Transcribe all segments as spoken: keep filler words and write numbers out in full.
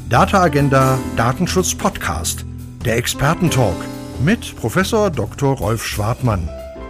Data Agenda Datenschutz Podcast, der Expertentalk mit Professor Doktor Rolf Schwartmann.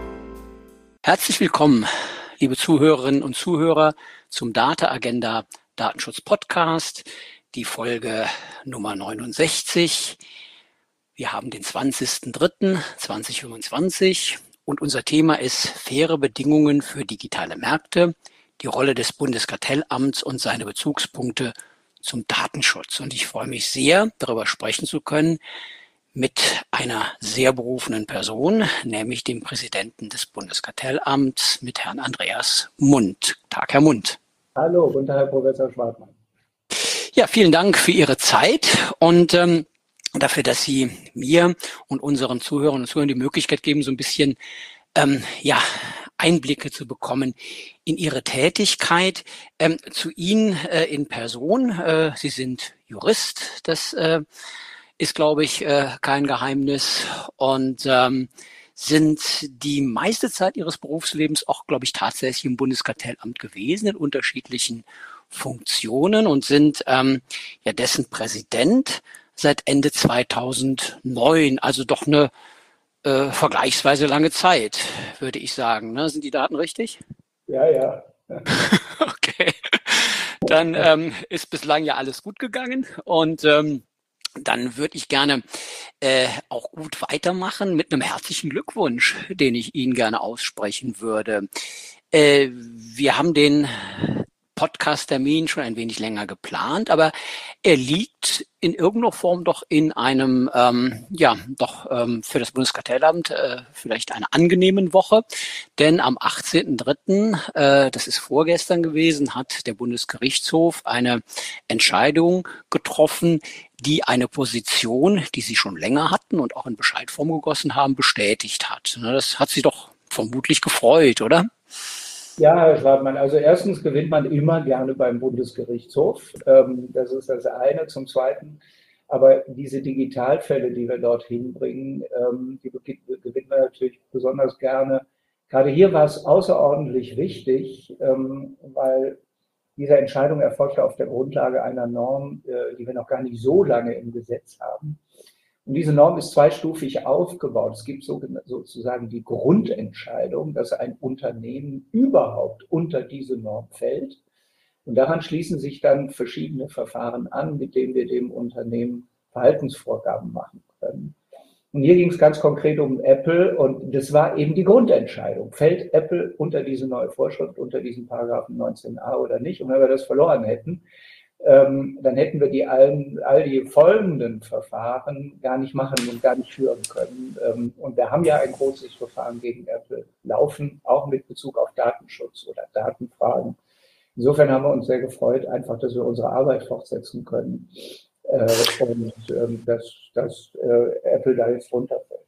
Herzlich willkommen, liebe Zuhörerinnen und Zuhörer, zum Data Agenda Datenschutz Podcast, die Folge Nummer neunundsechzig. Wir haben den zwanzigsten dritten zweitausendfünfundzwanzig und unser Thema ist faire Bedingungen für digitale Märkte, die Rolle des Bundeskartellamts und seine Bezugspunkte zum Datenschutz. Und ich freue mich sehr, darüber sprechen zu können mit einer sehr berufenen Person, nämlich dem Präsidenten des Bundeskartellamts, mit Herrn Andreas Mundt. Tag, Herr Mundt. Hallo, guten Tag, Herr Professor Schwartmann. Ja, vielen Dank für Ihre Zeit und ähm, dafür, dass Sie mir und unseren Zuhörern und Zuhörern die Möglichkeit geben, so ein bisschen ähm, ja, Einblicke zu bekommen in Ihre Tätigkeit. Ähm, zu Ihnen äh, in Person. Äh, Sie sind Jurist, das äh, ist, glaube ich, äh, kein Geheimnis und ähm, sind die meiste Zeit Ihres Berufslebens auch, glaube ich, tatsächlich im Bundeskartellamt gewesen, in unterschiedlichen Funktionen und sind ähm, ja dessen Präsident seit Ende zweitausendneun, also doch eine äh, vergleichsweise lange Zeit, würde ich sagen. Ne? Sind die Daten richtig? Ja, ja. Okay, dann ähm, ist bislang ja alles gut gegangen und ähm, dann würde ich gerne äh, auch gut weitermachen mit einem herzlichen Glückwunsch, den ich Ihnen gerne aussprechen würde. Äh, wir haben den Podcast-Termin schon ein wenig länger geplant, aber er liegt in irgendeiner Form doch in einem, ähm, ja, doch ähm, für das Bundeskartellamt äh, vielleicht einer angenehmen Woche, denn am achtzehnten dritten, äh, das ist vorgestern gewesen, hat der Bundesgerichtshof eine Entscheidung getroffen, die eine Position, die Sie schon länger hatten und auch in Bescheidform gegossen haben, bestätigt hat. Das hat Sie doch vermutlich gefreut, oder? Ja, Herr Schwartmann, also erstens gewinnt man immer gerne beim Bundesgerichtshof. Ähm, das ist das eine. Zum Zweiten, aber diese Digitalfälle, die wir dorthin bringen, ähm, die gewinnt man natürlich besonders gerne. Gerade hier war es außerordentlich wichtig, ähm, weil diese Entscheidung erfolgte auf der Grundlage einer Norm, äh, die wir noch gar nicht so lange im Gesetz haben. Und diese Norm ist zweistufig aufgebaut. Es gibt sozusagen die Grundentscheidung, dass ein Unternehmen überhaupt unter diese Norm fällt. Und daran schließen sich dann verschiedene Verfahren an, mit denen wir dem Unternehmen Verhaltensvorgaben machen können. Und hier ging es ganz konkret um Apple und das war eben die Grundentscheidung. Fällt Apple unter diese neue Vorschrift, unter diesen Paragraphen neunzehn a oder nicht? Und wenn wir das verloren hätten, Ähm, dann hätten wir die allen, all die folgenden Verfahren gar nicht machen und gar nicht führen können. Ähm, und wir haben ja ein großes Verfahren gegen Apple laufen, auch mit Bezug auf Datenschutz oder Datenfragen. Insofern haben wir uns sehr gefreut, einfach, dass wir unsere Arbeit fortsetzen können äh, und ähm, dass, dass äh, Apple da jetzt runterfällt.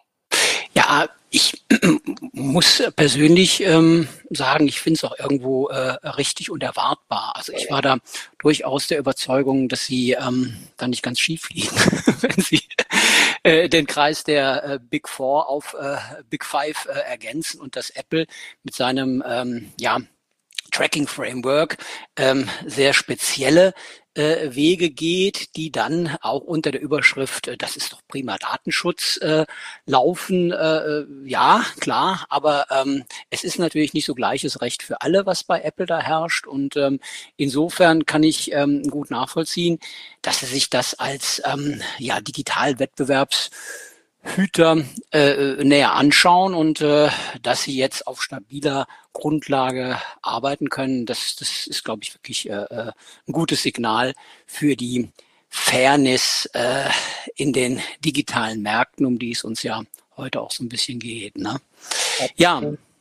Ja, ich muss persönlich ähm, sagen, ich finde es auch irgendwo äh, richtig und erwartbar. Also ich war da durchaus der Überzeugung, dass Sie ähm, da nicht ganz schief liegen, wenn Sie äh, den Kreis der äh, Big Four auf äh, Big Five äh, ergänzen und dass Apple mit seinem ähm, ja, Tracking-Framework ähm, sehr spezielle äh, Wege geht, die dann auch unter der Überschrift, äh, das ist doch prima Datenschutz, äh, laufen. Äh, ja, klar, aber ähm, es ist natürlich nicht so gleiches Recht für alle, was bei Apple da herrscht. Und ähm, insofern kann ich ähm, gut nachvollziehen, dass sie sich das als ähm, ja, Digitalwettbewerbs Hüter äh, näher anschauen und äh, dass sie jetzt auf stabiler Grundlage arbeiten können, das, das ist, glaube ich, wirklich äh, ein gutes Signal für die Fairness äh, in den digitalen Märkten, um die es uns ja heute auch so ein bisschen geht. Ne? Ja,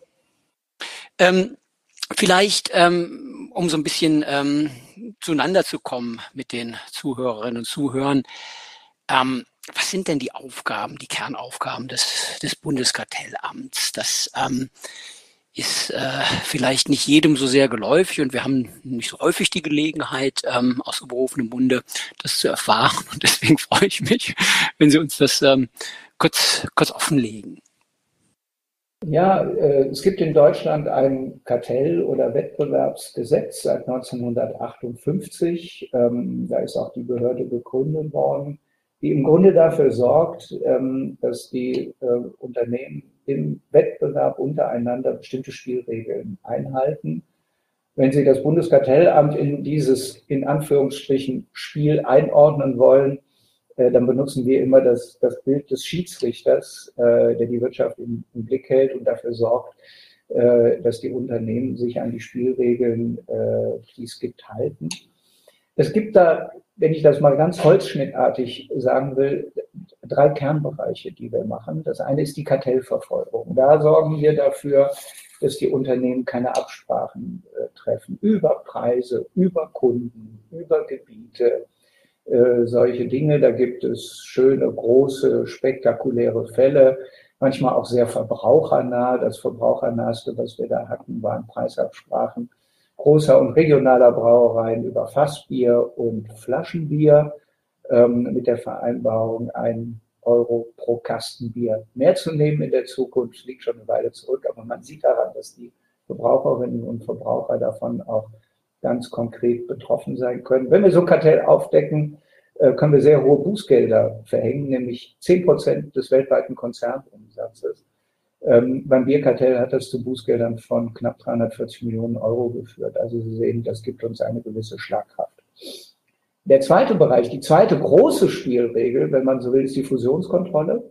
ähm, vielleicht, ähm, um so ein bisschen ähm, zueinander zu kommen mit den Zuhörerinnen und Zuhörern, ähm, was sind denn die Aufgaben, die Kernaufgaben des, des Bundeskartellamts? Das ähm, ist äh, vielleicht nicht jedem so sehr geläufig und wir haben nicht so häufig die Gelegenheit, ähm, aus berufenem Munde das zu erfahren. Und deswegen freue ich mich, wenn Sie uns das ähm, kurz, kurz offenlegen. Ja, äh, es gibt in Deutschland ein Kartell- oder Wettbewerbsgesetz seit neunzehnhundertachtundfünfzig. Ähm, da ist auch die Behörde gegründet worden, die im Grunde dafür sorgt, ähm, dass die äh, Unternehmen im Wettbewerb untereinander bestimmte Spielregeln einhalten. Wenn Sie das Bundeskartellamt in dieses, in Anführungsstrichen, Spiel einordnen wollen, äh, dann benutzen wir immer das, das Bild des Schiedsrichters, äh, der die Wirtschaft im, im Blick hält und dafür sorgt, äh, dass die Unternehmen sich an die Spielregeln, äh, die es gibt, halten. Es gibt da, wenn ich das mal ganz holzschnittartig sagen will, drei Kernbereiche, die wir machen. Das eine ist die Kartellverfolgung. Da sorgen wir dafür, dass die Unternehmen keine Absprachen äh, treffen über Preise, über Kunden, über Gebiete, äh, solche Dinge. Da gibt es schöne, große, spektakuläre Fälle, manchmal auch sehr verbrauchernah. Das verbrauchernahste, was wir da hatten, waren Preisabsprachen großer und regionaler Brauereien über Fassbier und Flaschenbier ähm, mit der Vereinbarung, ein Euro pro Kasten Bier mehr zu nehmen in der Zukunft. Liegt schon eine Weile zurück, aber man sieht daran, dass die Verbraucherinnen und Verbraucher davon auch ganz konkret betroffen sein können. Wenn wir so ein Kartell aufdecken, können wir sehr hohe Bußgelder verhängen, nämlich zehn Prozent des weltweiten Konzernumsatzes. Ähm, beim Bierkartell hat das zu Bußgeldern von knapp dreihundertvierzig Millionen Euro geführt. Also Sie sehen, das gibt uns eine gewisse Schlagkraft. Der zweite Bereich, die zweite große Spielregel, wenn man so will, ist die Fusionskontrolle.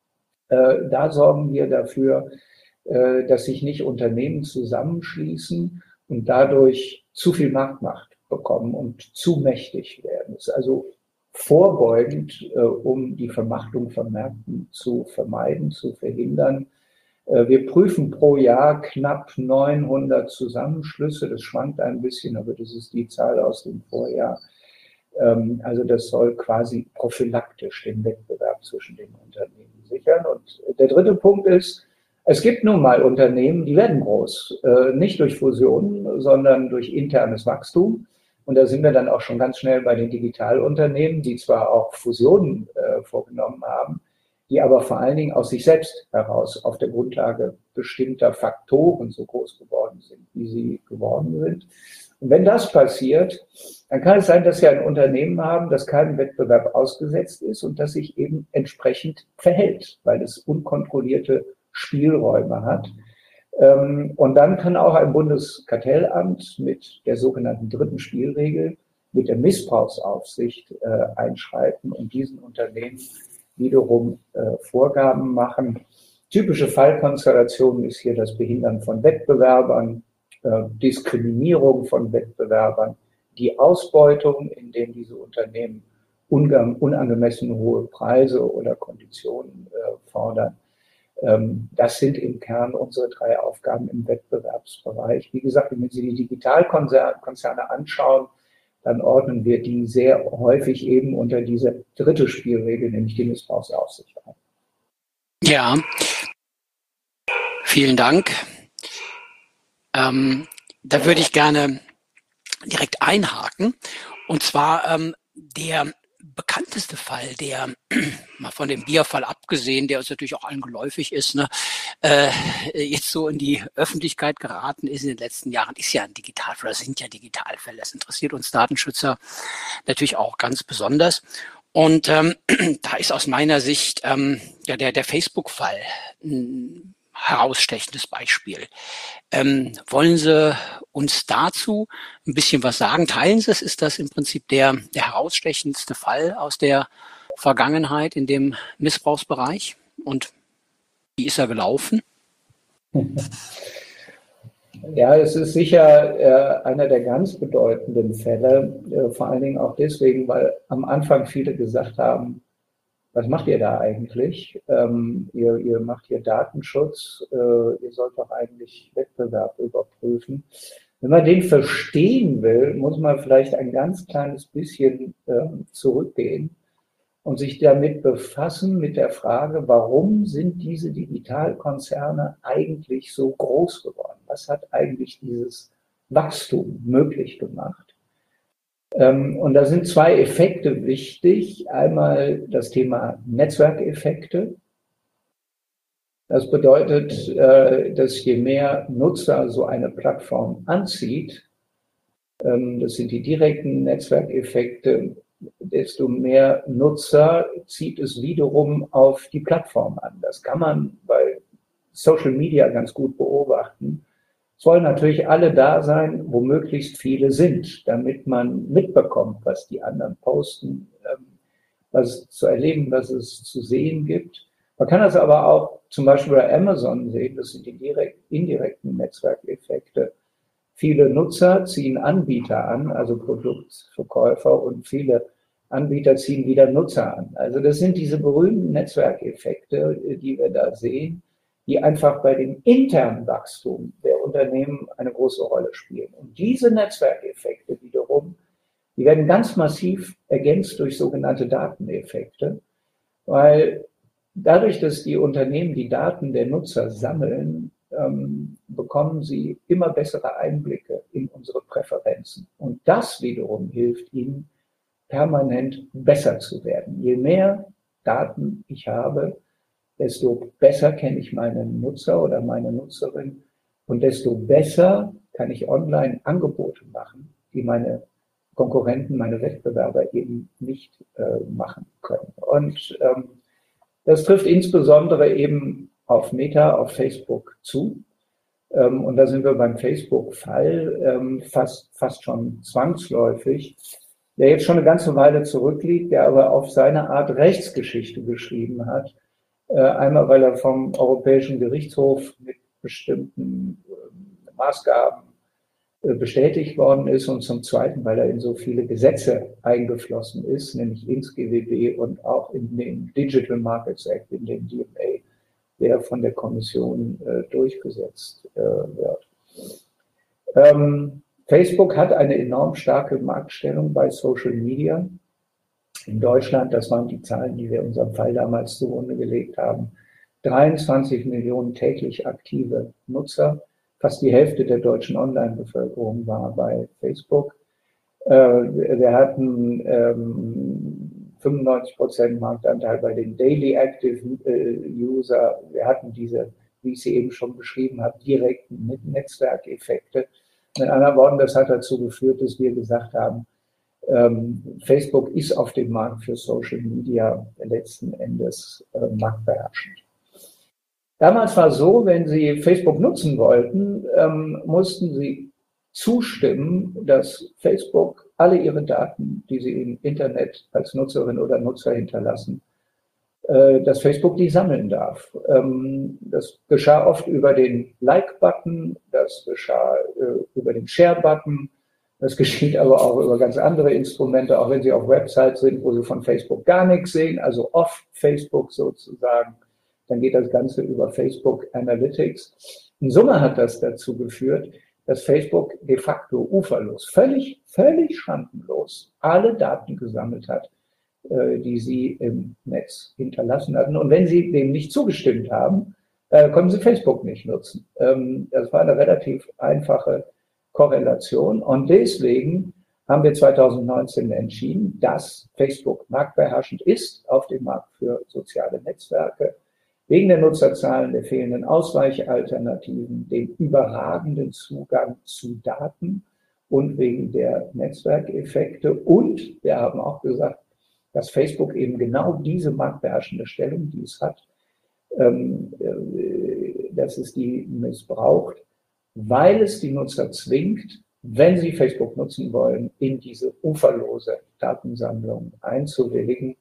Äh, da sorgen wir dafür, äh, dass sich nicht Unternehmen zusammenschließen und dadurch zu viel Marktmacht bekommen und zu mächtig werden. Das ist also vorbeugend, äh, um die Vermachtung von Märkten zu vermeiden, zu verhindern. Äh, wir prüfen pro Jahr knapp neunhundert Zusammenschlüsse. Das schwankt ein bisschen, aber das ist die Zahl aus dem Vorjahr. Ähm, also das soll quasi prophylaktisch den Wettbewerb zwischen den Unternehmen sichern. Und der dritte Punkt ist, es gibt nun mal Unternehmen, die werden groß, äh, nicht durch Fusionen, sondern durch internes Wachstum. Und da sind wir dann auch schon ganz schnell bei den Digitalunternehmen, die zwar auch Fusionen äh, vorgenommen haben, die aber vor allen Dingen aus sich selbst heraus auf der Grundlage bestimmter Faktoren so groß geworden sind, wie sie geworden sind. Und wenn das passiert, dann kann es sein, dass wir ein Unternehmen haben, das keinem Wettbewerb ausgesetzt ist und das sich eben entsprechend verhält, weil es unkontrollierte Spielräume hat. Und dann kann auch ein Bundeskartellamt mit der sogenannten dritten Spielregel, mit der Missbrauchsaufsicht äh, einschreiten und diesen Unternehmen wiederum äh, Vorgaben machen. Typische Fallkonstellation ist hier das Behindern von Wettbewerbern, äh, Diskriminierung von Wettbewerbern, die Ausbeutung, indem diese Unternehmen unangemessen hohe Preise oder Konditionen äh, fordern. Das sind im Kern unsere drei Aufgaben im Wettbewerbsbereich. Wie gesagt, wenn Sie die Digitalkonzerne anschauen, dann ordnen wir die sehr häufig eben unter diese dritte Spielregel, nämlich die Missbrauchsaufsicht ein. Ja, vielen Dank. Ähm, da würde ich gerne direkt einhaken. Und zwar ähm, der bekannteste Fall, der mal von dem Bierfall abgesehen, der uns natürlich auch allen geläufig ist, ne, äh, jetzt so in die Öffentlichkeit geraten ist in den letzten Jahren, ist ja ein Digitalfall, das sind ja Digitalfälle. Das interessiert uns Datenschützer natürlich auch ganz besonders. Und ähm, da ist aus meiner Sicht ähm, ja der, der Facebook-Fall ein herausstechendes Beispiel. Ähm, wollen Sie uns dazu ein bisschen was sagen? Teilen Sie es? Ist das im Prinzip der, der herausstechendste Fall aus der Vergangenheit in dem Missbrauchsbereich? Und wie ist er gelaufen? Ja, es ist sicher äh, einer der ganz bedeutenden Fälle, äh, vor allen Dingen auch deswegen, weil am Anfang viele gesagt haben, was macht ihr da eigentlich? Ähm, ihr, ihr macht hier Datenschutz, äh, ihr sollt doch eigentlich Wettbewerb überprüfen. Wenn man den verstehen will, muss man vielleicht ein ganz kleines bisschen äh, zurückgehen und sich damit befassen mit der Frage, warum sind diese Digitalkonzerne eigentlich so groß geworden? Was hat eigentlich dieses Wachstum möglich gemacht? Und da sind zwei Effekte wichtig. Einmal das Thema Netzwerkeffekte. Das bedeutet, äh, dass je mehr Nutzer so eine Plattform anzieht, ähm, das sind die direkten Netzwerkeffekte, desto mehr Nutzer zieht es wiederum auf die Plattform an. Das kann man bei Social Media ganz gut beobachten. Es wollen natürlich alle da sein, wo möglichst viele sind, damit man mitbekommt, was die anderen posten, was es zu erleben, was es zu sehen gibt. Man kann das aber auch zum Beispiel bei Amazon sehen, das sind die direkt, indirekten Netzwerkeffekte. Viele Nutzer ziehen Anbieter an, also Produktverkäufer, und viele Anbieter ziehen wieder Nutzer an. Also das sind diese berühmten Netzwerkeffekte, die wir da sehen, die einfach bei dem internen Wachstum der Unternehmen eine große Rolle spielen. Und diese Netzwerkeffekte wiederum, die werden ganz massiv ergänzt durch sogenannte Dateneffekte, weil dadurch, dass die Unternehmen die Daten der Nutzer sammeln, ähm, bekommen sie immer bessere Einblicke in unsere Präferenzen. Und das wiederum hilft ihnen, permanent besser zu werden. Je mehr Daten ich habe, desto besser kenne ich meinen Nutzer oder meine Nutzerin und desto besser kann ich online Angebote machen, die meine Konkurrenten, meine Wettbewerber eben nicht äh, machen können. Und ähm, das trifft insbesondere eben auf Meta, auf Facebook zu. Ähm, und da sind wir beim Facebook-Fall ähm, fast, fast schon zwangsläufig, der jetzt schon eine ganze Weile zurückliegt, der aber auf seine Art Rechtsgeschichte geschrieben hat. Äh, einmal, weil er vom Europäischen Gerichtshof mit bestimmten äh, Maßgaben äh, bestätigt worden ist und zum Zweiten, weil er in so viele Gesetze eingeflossen ist, nämlich ins G W B und auch in den Digital Markets Act, in den D M A, der von der Kommission äh, durchgesetzt äh, wird. Ähm, Facebook hat eine enorm starke Marktstellung bei Social Media. In Deutschland, das waren die Zahlen, die wir in unserem Fall damals zugrunde gelegt haben, dreiundzwanzig Millionen täglich aktive Nutzer. Fast die Hälfte der deutschen Online-Bevölkerung war bei Facebook. Äh, wir hatten ähm, fünfundneunzig Prozent Marktanteil bei den Daily Active äh, User. Wir hatten diese, wie ich sie eben schon beschrieben habe, direkten Netzwerkeffekte. Mit anderen Worten, das hat dazu geführt, dass wir gesagt haben, ähm, Facebook ist auf dem Markt für Social Media letzten Endes äh, marktbeherrschend. Damals war es so, wenn Sie Facebook nutzen wollten, ähm, mussten Sie zustimmen, dass Facebook alle Ihre Daten, die Sie im Internet als Nutzerin oder Nutzer hinterlassen, äh, dass Facebook die sammeln darf. Ähm, das geschah oft über den Like-Button, das geschah äh, über den Share-Button, das geschieht aber auch über ganz andere Instrumente, auch wenn Sie auf Websites sind, wo Sie von Facebook gar nichts sehen, also off Facebook sozusagen. Dann geht das Ganze über Facebook Analytics. In Summe hat das dazu geführt, dass Facebook de facto uferlos, völlig, völlig schrankenlos alle Daten gesammelt hat, äh, die sie im Netz hinterlassen hatten. Und wenn sie dem nicht zugestimmt haben, äh, konnten sie Facebook nicht nutzen. Ähm, das war eine relativ einfache Korrelation. Und deswegen haben wir zweitausendneunzehn entschieden, dass Facebook marktbeherrschend ist auf dem Markt für soziale Netzwerke, wegen der Nutzerzahlen, der fehlenden Ausweichalternativen, dem überragenden Zugang zu Daten und wegen der Netzwerkeffekte. Und wir haben auch gesagt, dass Facebook eben genau diese marktbeherrschende Stellung, die es hat, ähm, äh, dass es die missbraucht, weil es die Nutzer zwingt, wenn sie Facebook nutzen wollen, in diese uferlose Datensammlung einzuwilligen.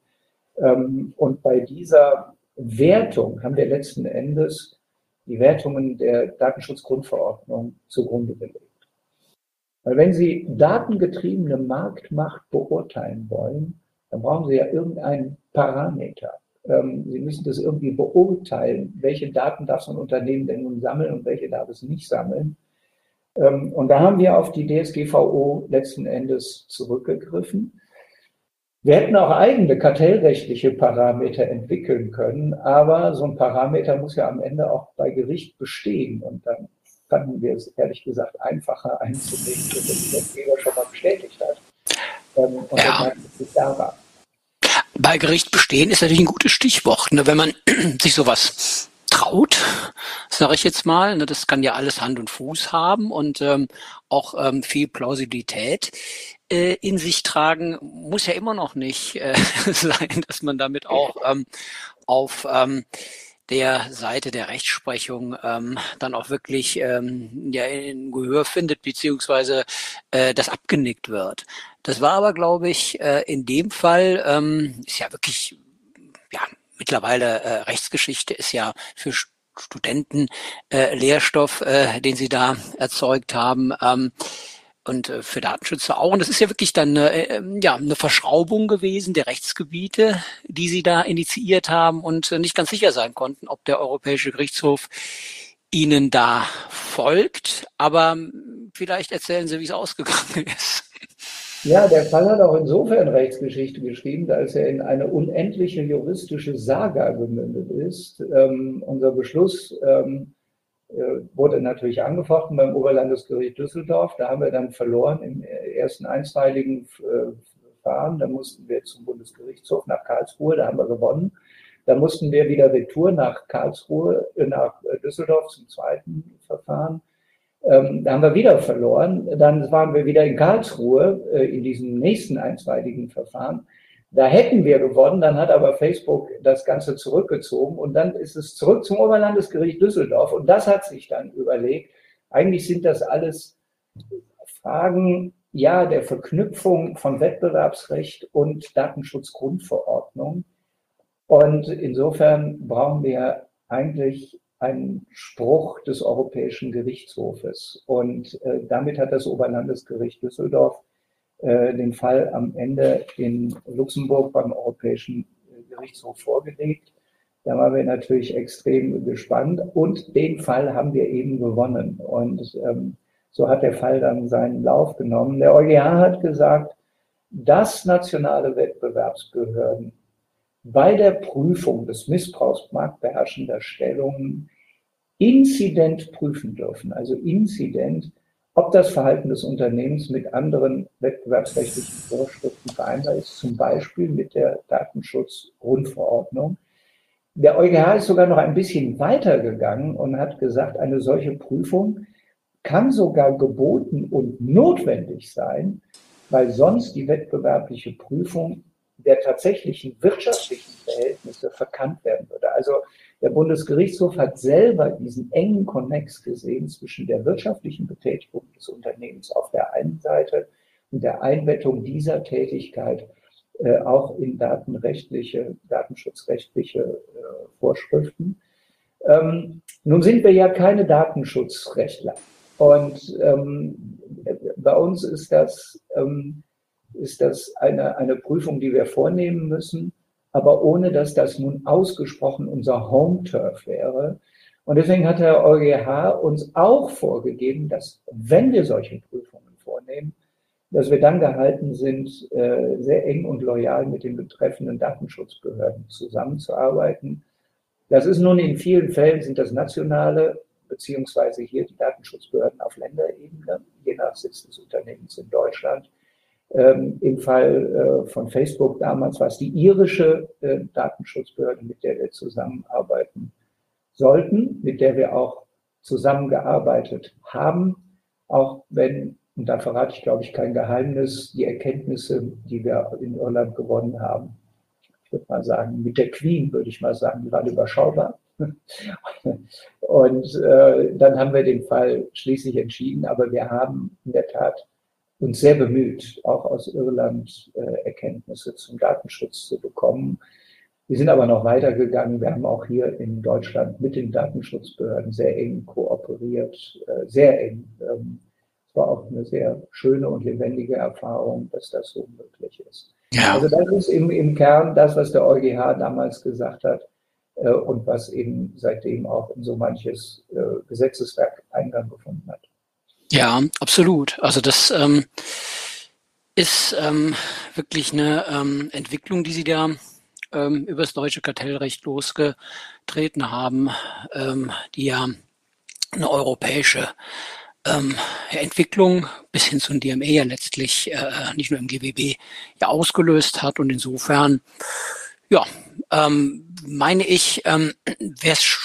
Ähm, und bei dieser Wertung haben wir letzten Endes die Wertungen der Datenschutzgrundverordnung zugrunde gelegt. Weil wenn Sie datengetriebene Marktmacht beurteilen wollen, dann brauchen Sie ja irgendeinen Parameter. Ähm, Sie müssen das irgendwie beurteilen, welche Daten darf so ein Unternehmen denn nun sammeln und welche darf es nicht sammeln. Ähm, und da haben wir auf die D S G V O letzten Endes zurückgegriffen. Wir hätten auch eigene kartellrechtliche Parameter entwickeln können, aber so ein Parameter muss ja am Ende auch bei Gericht bestehen. Und dann fanden wir es ehrlich gesagt einfacher einzulegen, wenn der Gesetzgeber schon mal bestätigt hat. Ähm, und ja. dann ist es da war. Bei Gericht bestehen ist natürlich ein gutes Stichwort, ne? Wenn man sich sowas vertraut, sage ich jetzt mal. Ne, das kann ja alles Hand und Fuß haben und ähm, auch ähm, viel Plausibilität äh, in sich tragen. Muss ja immer noch nicht äh, sein, dass man damit auch ähm, auf ähm, der Seite der Rechtsprechung ähm, dann auch wirklich ähm, ja, in Gehör findet, beziehungsweise äh, das abgenickt wird. Das war aber, glaube ich, äh, in dem Fall, ähm, ist ja wirklich, ja, mittlerweile äh, Rechtsgeschichte ist ja für Studenten äh, Lehrstoff, äh, den sie da erzeugt haben. Ähm, und äh, für Datenschützer auch. Und das ist ja wirklich dann äh, ja, eine Verschraubung gewesen der Rechtsgebiete, die sie da initiiert haben und äh, nicht ganz sicher sein konnten, ob der Europäische Gerichtshof ihnen da folgt. Aber ähm, vielleicht erzählen Sie, wie es ausgegangen ist. Ja, der Fall hat auch insofern Rechtsgeschichte geschrieben, als er in eine unendliche juristische Saga gemündet ist. Ähm, unser Beschluss ähm, wurde natürlich angefochten beim Oberlandesgericht Düsseldorf. Da haben wir dann verloren im ersten einstweiligen Verfahren. Da mussten wir zum Bundesgerichtshof nach Karlsruhe, da haben wir gewonnen. Da mussten wir wieder retour nach Karlsruhe, nach Düsseldorf zum zweiten Verfahren. Da haben wir wieder verloren. Dann waren wir wieder in Karlsruhe in diesem nächsten einstweiligen Verfahren. Da hätten wir gewonnen, dann hat aber Facebook das Ganze zurückgezogen und dann ist es zurück zum Oberlandesgericht Düsseldorf und das hat sich dann überlegt, eigentlich sind das alles Fragen, ja, der Verknüpfung von Wettbewerbsrecht und Datenschutzgrundverordnung und insofern brauchen wir eigentlich einen Spruch des Europäischen Gerichtshofes und äh, damit hat das Oberlandesgericht Düsseldorf den Fall am Ende in Luxemburg beim Europäischen Gerichtshof vorgelegt. Da waren wir natürlich extrem gespannt und den Fall haben wir eben gewonnen. Und ähm, so hat der Fall dann seinen Lauf genommen. Der EuGH hat gesagt, dass nationale Wettbewerbsbehörden bei der Prüfung des Missbrauchs marktbeherrschender Stellungen Inzident prüfen dürfen, also Inzident, ob das Verhalten des Unternehmens mit anderen wettbewerbsrechtlichen Vorschriften vereinbar ist, zum Beispiel mit der Datenschutzgrundverordnung. Der EuGH ist sogar noch ein bisschen weiter gegangen und hat gesagt, eine solche Prüfung kann sogar geboten und notwendig sein, weil sonst die wettbewerbliche Prüfung der tatsächlichen wirtschaftlichen Verhältnisse verkannt werden würde. Also der Bundesgerichtshof hat selber diesen engen Konnex gesehen zwischen der wirtschaftlichen Betätigung des Unternehmens auf der einen Seite und der Einbettung dieser Tätigkeit äh, auch in datenrechtliche, datenschutzrechtliche äh, Vorschriften. Ähm, nun sind wir ja keine Datenschutzrechtler und ähm, bei uns ist das, ähm, ist das eine, eine Prüfung, die wir vornehmen müssen, aber ohne, dass das nun ausgesprochen unser Home-Turf wäre. Und deswegen hat der EuGH uns auch vorgegeben, dass, wenn wir solche Prüfungen vornehmen, dass wir dann gehalten sind, sehr eng und loyal mit den betreffenden Datenschutzbehörden zusammenzuarbeiten. Das ist nun in vielen Fällen sind das nationale, beziehungsweise hier die Datenschutzbehörden auf Länderebene, je nach Sitz des Unternehmens in Deutschland. Ähm, Im Fall äh, von Facebook damals war es die irische äh, Datenschutzbehörde, mit der wir zusammenarbeiten sollten, mit der wir auch zusammengearbeitet haben, auch wenn, und da verrate ich, glaube ich, kein Geheimnis, die Erkenntnisse, die wir in Irland gewonnen haben, ich würde mal sagen, mit der Queen, würde ich mal sagen, gerade überschaubar. Und äh, dann haben wir den Fall schließlich entschieden, aber wir haben in der Tat uns sehr bemüht, auch aus Irland äh, Erkenntnisse zum Datenschutz zu bekommen. Wir sind aber noch weitergegangen. Wir haben auch hier in Deutschland mit den Datenschutzbehörden sehr eng kooperiert, äh, sehr eng. Ähm, es war auch eine sehr schöne und lebendige Erfahrung, dass das so möglich ist. Ja. Also das ist im, im Kern das, was der EuGH damals gesagt hat äh, und was eben seitdem auch in so manches äh, Gesetzeswerk Eingang gefunden hat. Ja, absolut. Also das ähm, ist ähm, wirklich eine ähm, Entwicklung, die Sie da ähm, über das deutsche Kartellrecht losgetreten haben, ähm, die ja eine europäische ähm, Entwicklung bis hin zum D M A ja letztlich äh, nicht nur im G W B ja ausgelöst hat. Und insofern, ja, ähm, meine ich, ähm, wäre es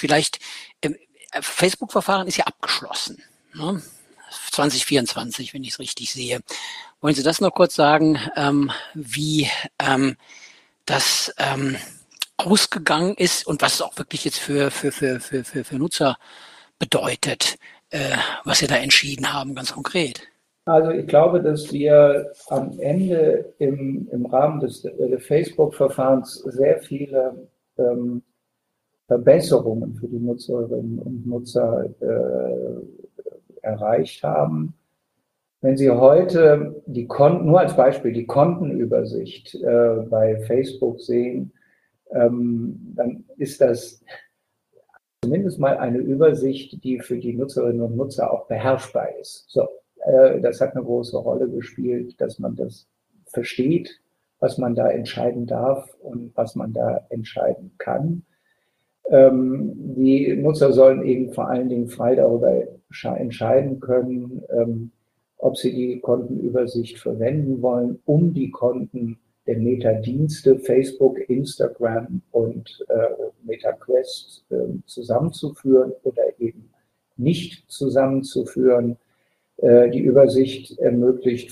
vielleicht, ähm, Facebook-Verfahren ist ja abgeschlossen, ne? zwanzig vierundzwanzig, wenn ich es richtig sehe. Wollen Sie das noch kurz sagen, ähm, wie ähm, das ähm, ausgegangen ist und was es auch wirklich jetzt für, für, für, für, für, für Nutzer bedeutet, äh, was Sie da entschieden haben, ganz konkret? Also ich glaube, dass wir am Ende im, im Rahmen des, des Facebook-Verfahrens sehr viele ähm, Verbesserungen für die Nutzerinnen und Nutzer äh, erreicht haben. Wenn Sie heute die Konten, nur als Beispiel, die Kontenübersicht äh, bei Facebook sehen, ähm, dann ist das zumindest mal eine Übersicht, die für die Nutzerinnen und Nutzer auch beherrschbar ist. So, äh, das hat eine große Rolle gespielt, dass man das versteht, was man da entscheiden darf und was man da entscheiden kann. Ähm, die Nutzer sollen eben vor allen Dingen frei darüber entscheiden können, ähm, ob sie die Kontenübersicht verwenden wollen, um die Konten der Meta-Dienste Facebook, Instagram und äh, MetaQuest äh, zusammenzuführen oder eben nicht zusammenzuführen. Äh, die Übersicht ermöglicht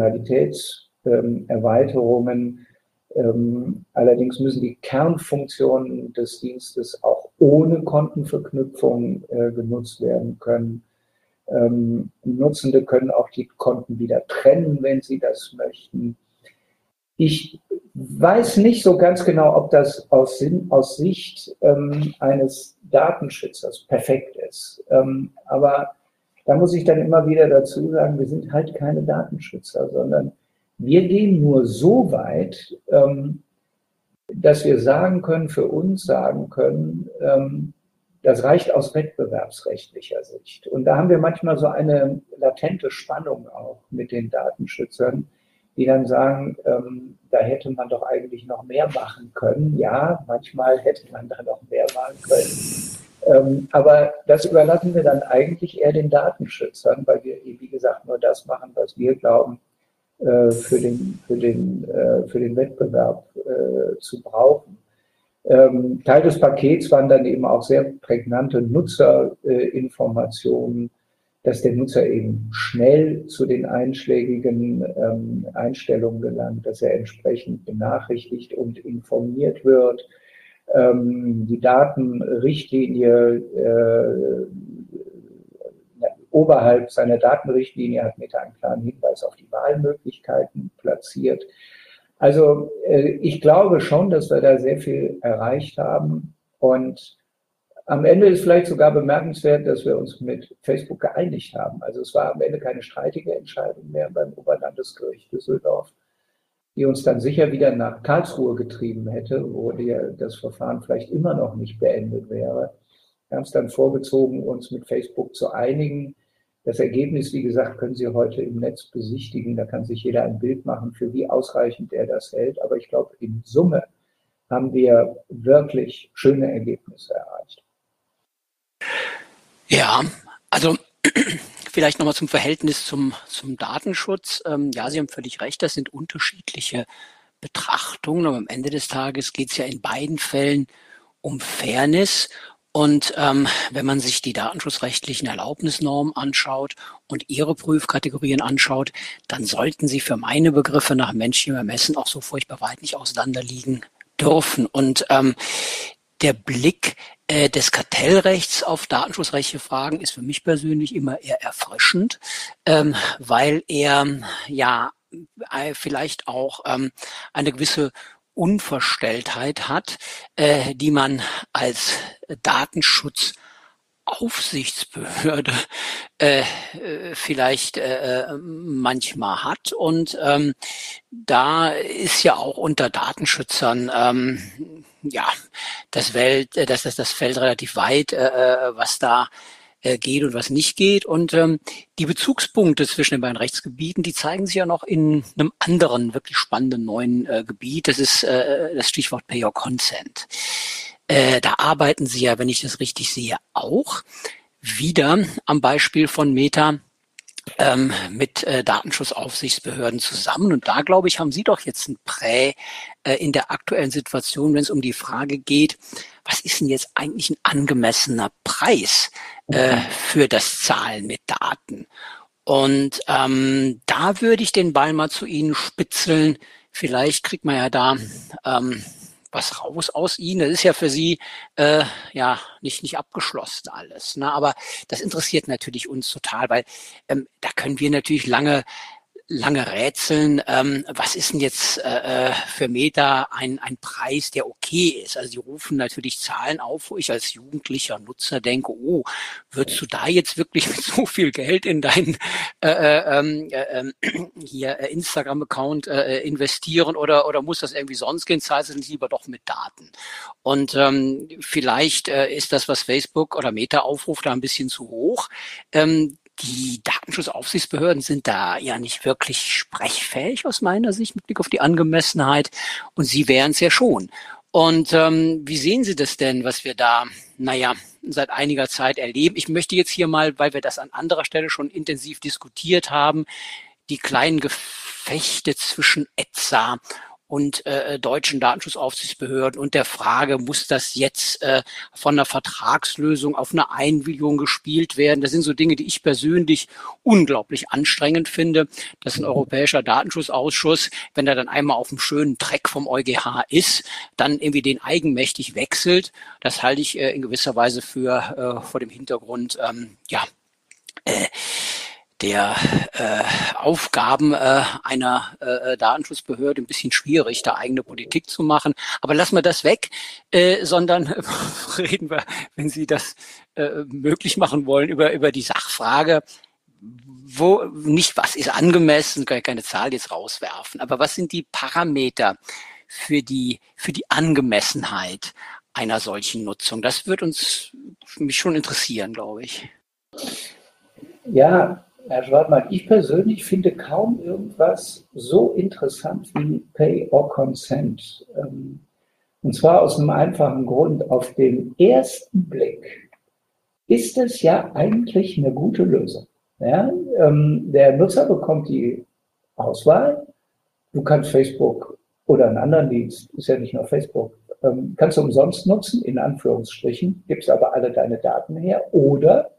Funktionalitätserweiterungen. Ähm, allerdings müssen die Kernfunktionen des Dienstes auch ohne Kontenverknüpfung äh, genutzt werden können. Ähm, Nutzende können auch die Konten wieder trennen, wenn sie das möchten. Ich weiß nicht so ganz genau, ob das aus, Sinn, aus Sicht ähm, eines Datenschützers perfekt ist. Ähm, aber da muss ich dann immer wieder dazu sagen, wir sind halt keine Datenschützer, sondern wir gehen nur so weit, ähm, dass wir sagen können, für uns sagen können, ähm, das reicht aus wettbewerbsrechtlicher Sicht. Und da haben wir manchmal so eine latente Spannung auch mit den Datenschützern, die dann sagen, ähm, da hätte man doch eigentlich noch mehr machen können. Ja, manchmal hätte man da noch mehr machen können. Ähm, aber das überlassen wir dann eigentlich eher den Datenschützern, weil wir, wie gesagt, nur das machen, was wir glauben, äh, für den, für den, äh, für den Wettbewerb äh, zu brauchen. Ähm, Teil des Pakets waren dann eben auch sehr prägnante Nutzerinformationen, äh, dass der Nutzer eben schnell zu den einschlägigen ähm, Einstellungen gelangt, dass er entsprechend benachrichtigt und informiert wird. Ähm, die Datenrichtlinie, äh, oberhalb seiner Datenrichtlinie hat Meta einen klaren Hinweis auf die Wahlmöglichkeiten platziert. Also äh, ich glaube schon, dass wir da sehr viel erreicht haben und am Ende ist vielleicht sogar bemerkenswert, dass wir uns mit Facebook geeinigt haben. Also es war am Ende keine streitige Entscheidung mehr beim Oberlandesgericht Düsseldorf, die uns dann sicher wieder nach Karlsruhe getrieben hätte, wo die, das Verfahren vielleicht immer noch nicht beendet wäre. Wir haben es dann vorgezogen, uns mit Facebook zu einigen. Das Ergebnis, wie gesagt, können Sie heute im Netz besichtigen. Da kann sich jeder ein Bild machen, für wie ausreichend er das hält. Aber ich glaube, in Summe haben wir wirklich schöne Ergebnisse erreicht. Ja, also vielleicht nochmal zum Verhältnis zum, zum Datenschutz. Ähm, ja, Sie haben völlig recht, das sind unterschiedliche Betrachtungen, aber am Ende des Tages geht es ja in beiden Fällen um Fairness. Und ähm, wenn man sich die datenschutzrechtlichen Erlaubnisnormen anschaut und ihre Prüfkategorien anschaut, dann sollten sie für meine Begriffe nach menschlichem Ermessen auch so furchtbar weit nicht auseinanderliegen dürfen. Und ähm, der Blick äh, des Kartellrechts auf datenschutzrechtliche Fragen ist für mich persönlich immer eher erfrischend, ähm, weil er ja äh, vielleicht auch ähm, eine gewisse Unverstelltheit hat, äh, die man als Datenschutzaufsichtsbehörde äh, vielleicht äh, manchmal hat. Und ähm, da ist ja auch unter Datenschützern ähm, ja das Welt, das ist das Feld relativ weit, äh, was da geht und was nicht geht. Und ähm, die Bezugspunkte zwischen den beiden Rechtsgebieten, die zeigen sich ja noch in einem anderen, wirklich spannenden neuen äh, Gebiet. Das ist äh, das Stichwort Pay Your Consent. Äh, da arbeiten Sie ja, wenn ich das richtig sehe, auch wieder am Beispiel von Meta ähm, mit äh, Datenschutzaufsichtsbehörden zusammen. Und da, glaube ich, haben Sie doch jetzt ein Prä äh, in der aktuellen Situation, wenn es um die Frage geht, was ist denn jetzt eigentlich ein angemessener Preis äh, für das Zahlen mit Daten? Und ähm, da würde ich den Ball mal zu Ihnen spitzeln. Vielleicht kriegt man ja da ähm, was raus aus Ihnen. Das ist ja für Sie äh, ja nicht nicht abgeschlossen alles. Ne? Aber das interessiert natürlich uns total, weil ähm, da können wir natürlich lange lange rätseln, ähm, was ist denn jetzt äh, für Meta ein, ein Preis, der okay ist? Also die rufen natürlich Zahlen auf, wo ich als jugendlicher Nutzer denke, oh, würdest du da jetzt wirklich mit so viel Geld in deinen äh, äh, äh, hier äh, Instagram-Account äh, investieren oder oder muss das irgendwie sonst gehen? Zahlst du nicht lieber doch mit Daten? Und ähm, vielleicht äh, ist das, was Facebook oder Meta aufruft, da ein bisschen zu hoch. Ähm, Die Datenschutzaufsichtsbehörden sind da ja nicht wirklich sprechfähig aus meiner Sicht mit Blick auf die Angemessenheit und Sie wären es ja schon. Und ähm, wie sehen Sie das denn, was wir da, naja, seit einiger Zeit erleben? Ich möchte jetzt hier mal, weil wir das an anderer Stelle schon intensiv diskutiert haben, die kleinen Gefechte zwischen E Z Z A und äh, deutschen Datenschutzaufsichtsbehörden und der Frage, muss das jetzt äh, von einer Vertragslösung auf eine Einwilligung gespielt werden? Das sind so Dinge, die ich persönlich unglaublich anstrengend finde, dass ein europäischer Datenschutzausschuss, wenn er dann einmal auf einem schönen Track vom EuGH ist, dann irgendwie den eigenmächtig wechselt. Das halte ich äh, in gewisser Weise für äh, vor dem Hintergrund, ähm, ja, äh, der äh, Aufgaben äh, einer äh, Datenschutzbehörde ein bisschen schwierig, da eigene Politik zu machen. Aber lassen wir das weg, äh, sondern äh, reden wir, wenn Sie das äh, möglich machen wollen, über über die Sachfrage, wo nicht was ist angemessen, kann ich keine Zahl jetzt rauswerfen, aber was sind die Parameter für die für die Angemessenheit einer solchen Nutzung? Das wird uns mich schon interessieren, glaube ich. Ja, Herr Schwartmann, ich persönlich finde kaum irgendwas so interessant wie Pay or Consent. Und zwar aus einem einfachen Grund. Auf den ersten Blick ist es ja eigentlich eine gute Lösung. Ja, der Nutzer bekommt die Auswahl. Du kannst Facebook oder einen anderen Dienst, ist ja nicht nur Facebook, kannst du umsonst nutzen, in Anführungsstrichen, gibst aber alle deine Daten her. Oder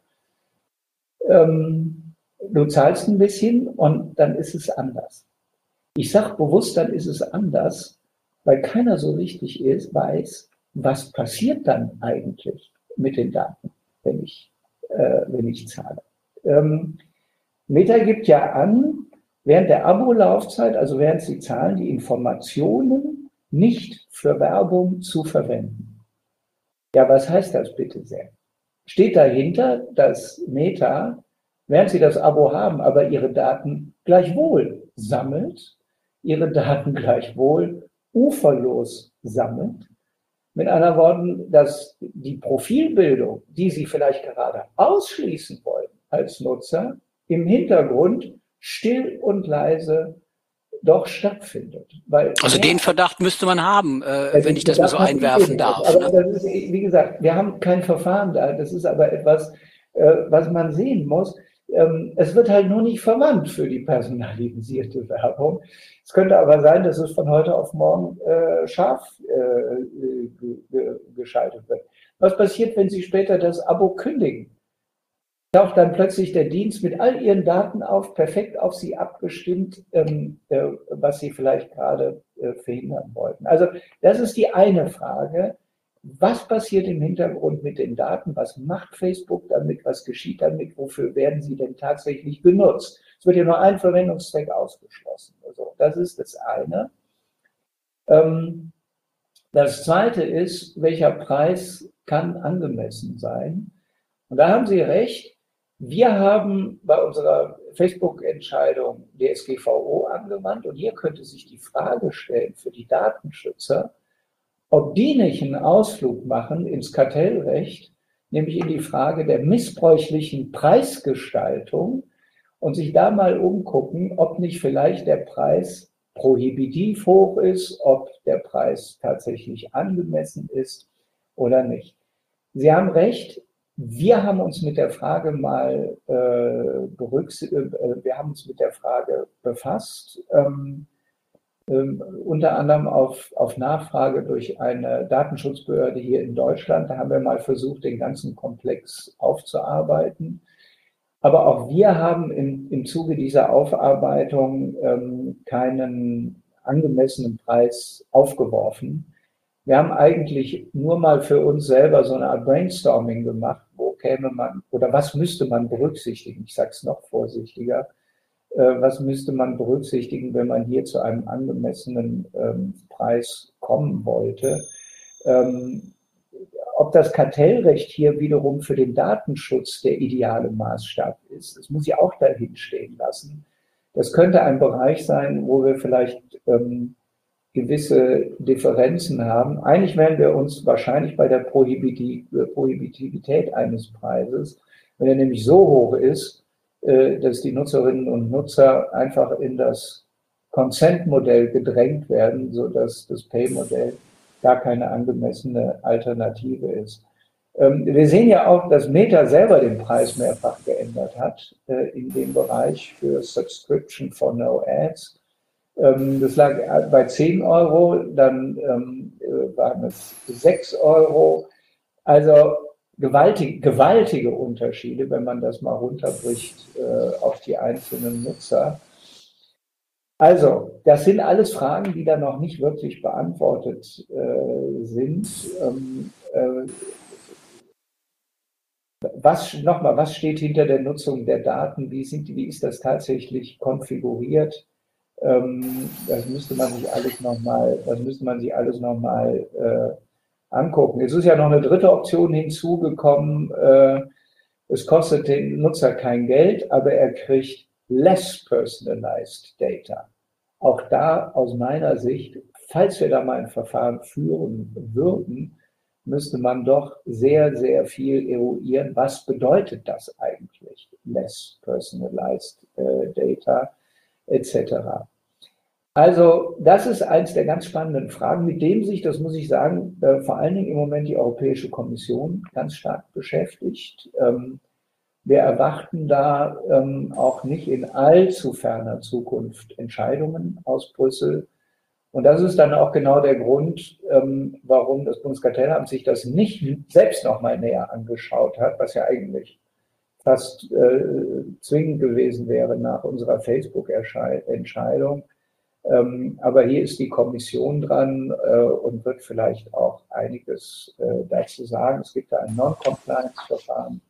ähm, du zahlst ein bisschen und dann ist es anders. Ich sage bewusst, dann ist es anders, weil keiner so richtig ist, weiß, was passiert dann eigentlich mit den Daten, wenn ich, äh, wenn ich zahle. Ähm, Meta gibt ja an, während der Abo-Laufzeit, also während Sie zahlen, die Informationen nicht für Werbung zu verwenden. Ja, was heißt das bitte sehr? Steht dahinter, dass Meta, während Sie das Abo haben, aber Ihre Daten gleichwohl sammelt, Ihre Daten gleichwohl uferlos sammelt. Mit anderen Worten, dass die Profilbildung, die Sie vielleicht gerade ausschließen wollen als Nutzer, im Hintergrund still und leise doch stattfindet. Weil also den Verdacht müsste man haben, äh, wenn ich das mal so einwerfen darf. Aber ne? Das ist, wie gesagt, wir haben kein Verfahren da. Das ist aber etwas, äh, was man sehen muss. Ähm, es wird halt nur nicht verwandt für die personalisierte Werbung. Es könnte aber sein, dass es von heute auf morgen äh, scharf äh, ge geschaltet wird. Was passiert, wenn Sie später das Abo kündigen? Taucht dann plötzlich der Dienst mit all Ihren Daten auf, perfekt auf Sie abgestimmt, ähm, äh, was Sie vielleicht gerade äh, verhindern wollten. Also das ist die eine Frage. Was passiert im Hintergrund mit den Daten? Was macht Facebook damit? Was geschieht damit? Wofür werden sie denn tatsächlich genutzt? Es wird ja nur ein Verwendungszweck ausgeschlossen. Also das ist das eine. Ähm, das zweite ist, welcher Preis kann angemessen sein? Und da haben Sie recht. Wir haben bei unserer Facebook-Entscheidung D S G V O angewandt und hier könnte sich die Frage stellen für die Datenschützer, ob die nicht einen Ausflug machen ins Kartellrecht, nämlich in die Frage der missbräuchlichen Preisgestaltung und sich da mal umgucken, ob nicht vielleicht der Preis prohibitiv hoch ist, ob der Preis tatsächlich angemessen ist oder nicht. Sie haben recht, wir haben uns mit der Frage mal äh, berücksichtigt, äh, wir haben uns mit der Frage befasst, ähm, ähm, unter anderem auf, auf Nachfrage durch eine Datenschutzbehörde hier in Deutschland. Da haben wir mal versucht, den ganzen Komplex aufzuarbeiten. Aber auch wir haben im, im Zuge dieser Aufarbeitung ähm, keinen angemessenen Preis aufgeworfen. Wir haben eigentlich nur mal für uns selber so eine Art Brainstorming gemacht, wo käme man oder was müsste man berücksichtigen? Ich sage es noch vorsichtiger. Äh, was müsste man berücksichtigen, wenn man hier zu einem angemessenen ähm, Preis kommen wollte? Ähm, ob das Kartellrecht hier wiederum für den Datenschutz der ideale Maßstab ist, das muss ich auch dahin stehen lassen. Das könnte ein Bereich sein, wo wir vielleicht ähm, gewisse Differenzen haben. Eigentlich werden wir uns wahrscheinlich bei der Prohibitivität eines Preises, wenn er nämlich so hoch ist, äh, dass die Nutzerinnen und Nutzer einfach in das Consent-Modell gedrängt werden, sodass das Pay-Modell gar keine angemessene Alternative ist. Ähm, wir sehen ja auch, dass Meta selber den Preis mehrfach geändert hat äh, in dem Bereich für Subscription for No Ads. Ähm, das lag bei zehn Euro, dann ähm, waren es sechs Euro. Also gewaltig, gewaltige Unterschiede, wenn man das mal runterbricht äh, auf die einzelnen Nutzer. Also, das sind alles Fragen, die da noch nicht wirklich beantwortet äh, sind. Ähm, äh, was nochmal, was steht hinter der Nutzung der Daten? Wie sind, wie ist das tatsächlich konfiguriert? Ähm, das müsste man sich alles nochmal, das müsste man sich alles nochmal äh, angucken. Es ist ja noch eine dritte Option hinzugekommen. Äh, es kostet den Nutzer kein Geld, aber er kriegt less personalized data. Auch da aus meiner Sicht, falls wir da mal ein Verfahren führen würden, müsste man doch sehr, sehr viel eruieren. Was bedeutet das eigentlich? Less personalized äh, data et cetera. Also das ist eins der ganz spannenden Fragen, mit dem sich, das muss ich sagen, äh, vor allen Dingen im Moment die Europäische Kommission ganz stark beschäftigt. Ähm, Wir erwarten da ähm, auch nicht in allzu ferner Zukunft Entscheidungen aus Brüssel. Und das ist dann auch genau der Grund, ähm, warum das Bundeskartellamt sich das nicht selbst nochmal näher angeschaut hat, was ja eigentlich fast äh, zwingend gewesen wäre nach unserer Facebook-Entscheidung. Ähm, aber hier ist die Kommission dran äh, und wird vielleicht auch einiges äh, dazu sagen. Es gibt da ein Non-Compliance-Verfahren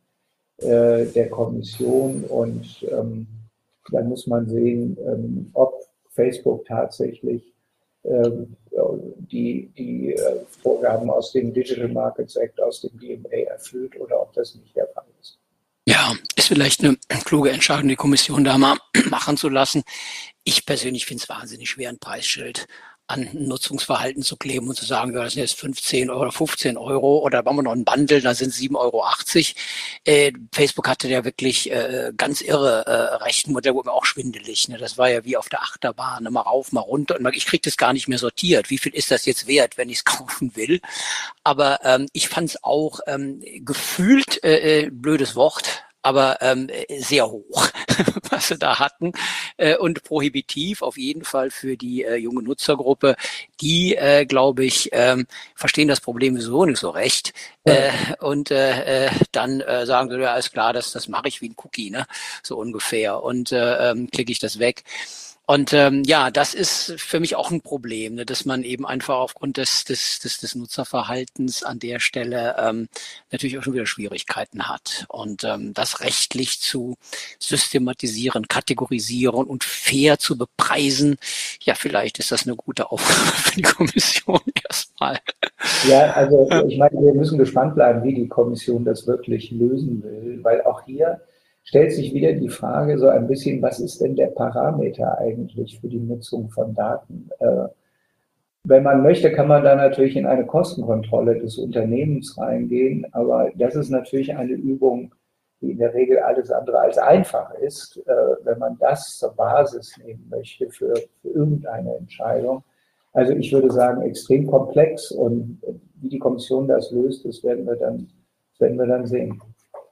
der Kommission und ähm, dann muss man sehen, ähm, ob Facebook tatsächlich ähm, die, die äh, Vorgaben aus dem Digital Markets Act, aus dem D M A erfüllt oder ob das nicht der Fall ist. Ja, ist vielleicht eine kluge Entscheidung, die Kommission da mal machen zu lassen. Ich persönlich finde es wahnsinnig schwer, ein Preisschild an Nutzungsverhalten zu kleben und zu sagen, ja, das sind jetzt fünfzehn oder fünfzehn Euro oder machen wir noch ein Bundle, da sind es sieben Euro achtzig. Äh, Facebook hatte ja wirklich äh, ganz irre äh, Rechenmodell, wo mir auch schwindelig. Ne? Das war ja wie auf der Achterbahn, ne? Mal rauf, mal runter. Und ich kriege das gar nicht mehr sortiert. Wie viel ist das jetzt wert, wenn ich es kaufen will? Aber ähm, ich fand es auch ähm, gefühlt, äh, blödes Wort, aber ähm, sehr hoch, was sie da hatten äh, und prohibitiv auf jeden Fall für die äh, junge Nutzergruppe. Die, äh, glaube ich, ähm, verstehen das Problem sowieso nicht so recht äh, und äh, äh, dann äh, sagen sie, ja, ist klar, das, das mache ich wie ein Cookie, ne, so ungefähr und äh, ähm, klicke ich das weg. Und ähm, ja, das ist für mich auch ein Problem, ne, dass man eben einfach aufgrund des, des, des, des Nutzerverhaltens an der Stelle ähm, natürlich auch schon wieder Schwierigkeiten hat. Und ähm, das rechtlich zu systematisieren, kategorisieren und fair zu bepreisen, ja, vielleicht ist das eine gute Aufgabe für die Kommission erstmal. Ja, also ich meine, wir müssen gespannt bleiben, wie die Kommission das wirklich lösen will, weil auch hier stellt sich wieder die Frage so ein bisschen, was ist denn der Parameter eigentlich für die Nutzung von Daten? Äh, wenn man möchte, kann man da natürlich in eine Kostenkontrolle des Unternehmens reingehen, aber das ist natürlich eine Übung, die in der Regel alles andere als einfach ist, äh, wenn man das zur Basis nehmen möchte für, für irgendeine Entscheidung. Also ich würde sagen, extrem komplex und wie die Kommission das löst, das werden wir dann, das werden wir dann sehen.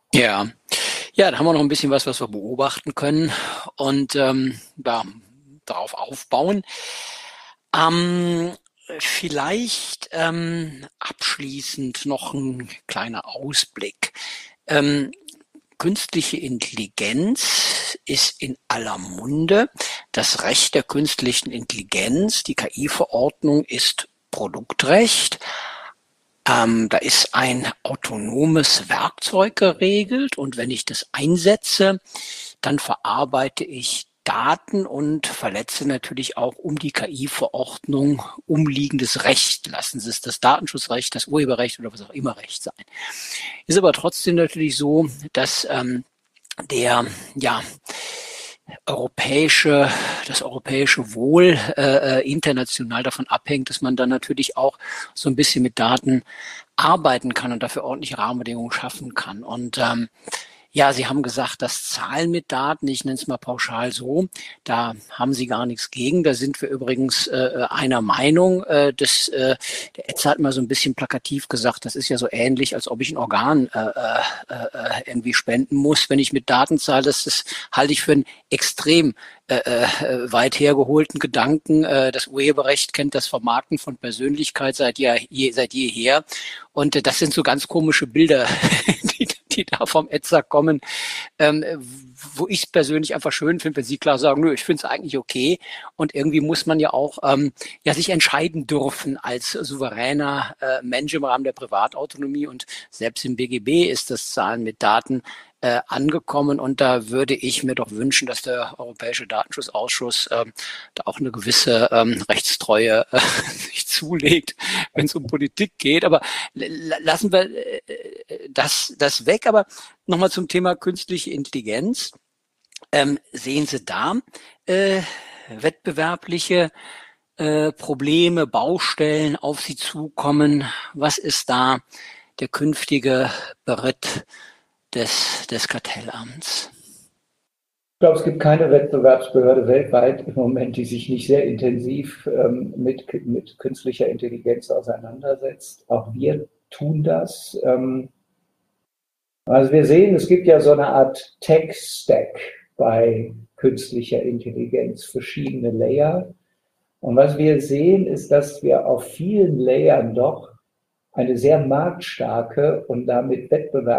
Ja, ja, da haben wir noch ein bisschen was, was wir beobachten können und ähm, ja, darauf aufbauen. Ähm, vielleicht ähm, abschließend noch ein kleiner Ausblick. Ähm, Künstliche Intelligenz ist in aller Munde. Das Recht der künstlichen Intelligenz, die K I-Verordnung, ist Produktrecht. Ähm, da ist ein autonomes Werkzeug geregelt und wenn ich das einsetze, dann verarbeite ich Daten und verletze natürlich auch um die K I-Verordnung umliegendes Recht. Lassen Sie es das Datenschutzrecht, das Urheberrecht oder was auch immer Recht sein. Ist aber trotzdem natürlich so, dass ähm, der ja europäische, das europäische Wohl äh, international davon abhängt, dass man dann natürlich auch so ein bisschen mit Daten arbeiten kann und dafür ordentliche Rahmenbedingungen schaffen kann. Und ähm, ja, Sie haben gesagt, das Zahlen mit Daten, ich nenne es mal pauschal so, da haben Sie gar nichts gegen. Da sind wir übrigens äh, einer Meinung. Äh, das, äh, der Etzer hat mal so ein bisschen plakativ gesagt, das ist ja so ähnlich, als ob ich ein Organ äh, äh, irgendwie spenden muss, wenn ich mit Daten zahle. Das, das halte ich für einen extrem äh, äh, weit hergeholten Gedanken. Äh, das Urheberrecht kennt das Vermarkten von Persönlichkeit seit, je, je, seit jeher. Und äh, das sind so ganz komische Bilder, die die da vom Etzer kommen, ähm, wo ich es persönlich einfach schön finde, wenn Sie klar sagen, nö, ich finde es eigentlich okay. Und irgendwie muss man ja auch ähm, ja sich entscheiden dürfen als souveräner äh, Mensch im Rahmen der Privatautonomie. Und selbst im B G B ist das Zahlen mit Daten äh, angekommen. Und da würde ich mir doch wünschen, dass der Europäische Datenschutzausschuss ähm, da auch eine gewisse ähm, Rechtstreue äh, sich zulegt, wenn es um Politik geht. Aber lassen wir äh, das, das weg. Aber nochmal zum Thema künstliche Intelligenz. Ähm, sehen Sie da äh, wettbewerbliche äh, Probleme, Baustellen auf Sie zukommen? Was ist da der künftige Beritt des, des Kartellamts? Ich glaube, es gibt keine Wettbewerbsbehörde weltweit im Moment, die sich nicht sehr intensiv ähm, mit, mit künstlicher Intelligenz auseinandersetzt. Auch wir tun das. Ähm, also wir sehen, es gibt ja so eine Art Tech-Stack bei künstlicher Intelligenz, verschiedene Layer. Und was wir sehen, ist, dass wir auf vielen Layern doch eine sehr marktstarke und damit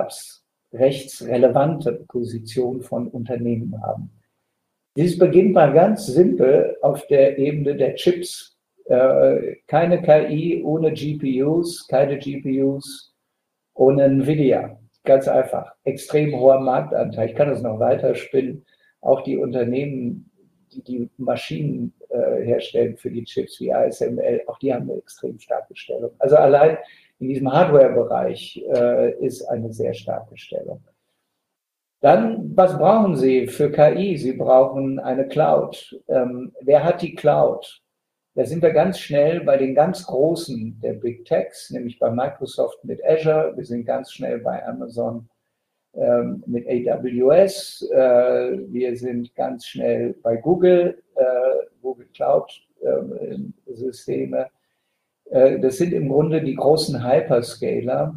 wettbewerbsrechtsrelevante Position von Unternehmen haben. Dies beginnt mal ganz simpel auf der Ebene der Chips. Äh, keine K I ohne G P Us, keine G P Us ohne Nvidia. Ganz einfach. Extrem hoher Marktanteil. Ich kann das noch weiter spinnen. Auch die Unternehmen, die die Maschinen äh, herstellen für die Chips wie A S M L, auch die haben eine extrem starke Stellung. Also allein in diesem Hardware-Bereich äh, ist eine sehr starke Stellung. Dann, was brauchen Sie für K I? Sie brauchen eine Cloud. Ähm, wer hat die Cloud? Da sind wir ganz schnell bei den ganz Großen der Big Techs, nämlich bei Microsoft mit Azure. Wir sind ganz schnell bei Amazon ähm, mit A W S. Äh, wir sind ganz schnell bei Google, äh, Google Cloud äh, Systeme. Äh, das sind im Grunde die großen Hyperscaler,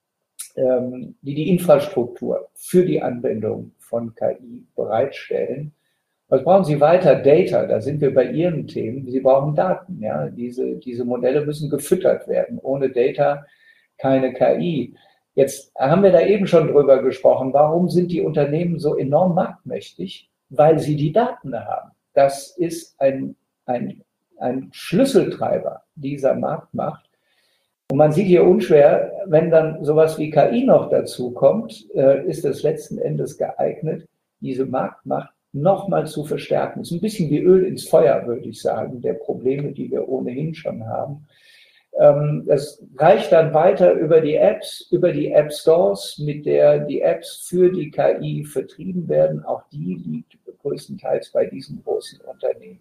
ähm, die die Infrastruktur für die Anwendung von K I bereitstellen. Was brauchen Sie weiter? Data, da sind wir bei Ihren Themen. Sie brauchen Daten. Ja? Diese, diese Modelle müssen gefüttert werden. Ohne Data keine K I. Jetzt haben wir da eben schon drüber gesprochen. Warum sind die Unternehmen so enorm marktmächtig? Weil sie die Daten haben. Das ist ein, ein, ein Schlüsseltreiber dieser Marktmacht. Und man sieht hier unschwer, wenn dann sowas wie K I noch dazu kommt, äh, ist es letzten Endes geeignet, diese Marktmacht nochmal zu verstärken. Das ist ein bisschen wie Öl ins Feuer, würde ich sagen, der Probleme, die wir ohnehin schon haben. Ähm, das reicht dann weiter über die Apps, über die App Stores, mit der die Apps für die K I vertrieben werden. Auch die liegt größtenteils bei diesen großen Unternehmen.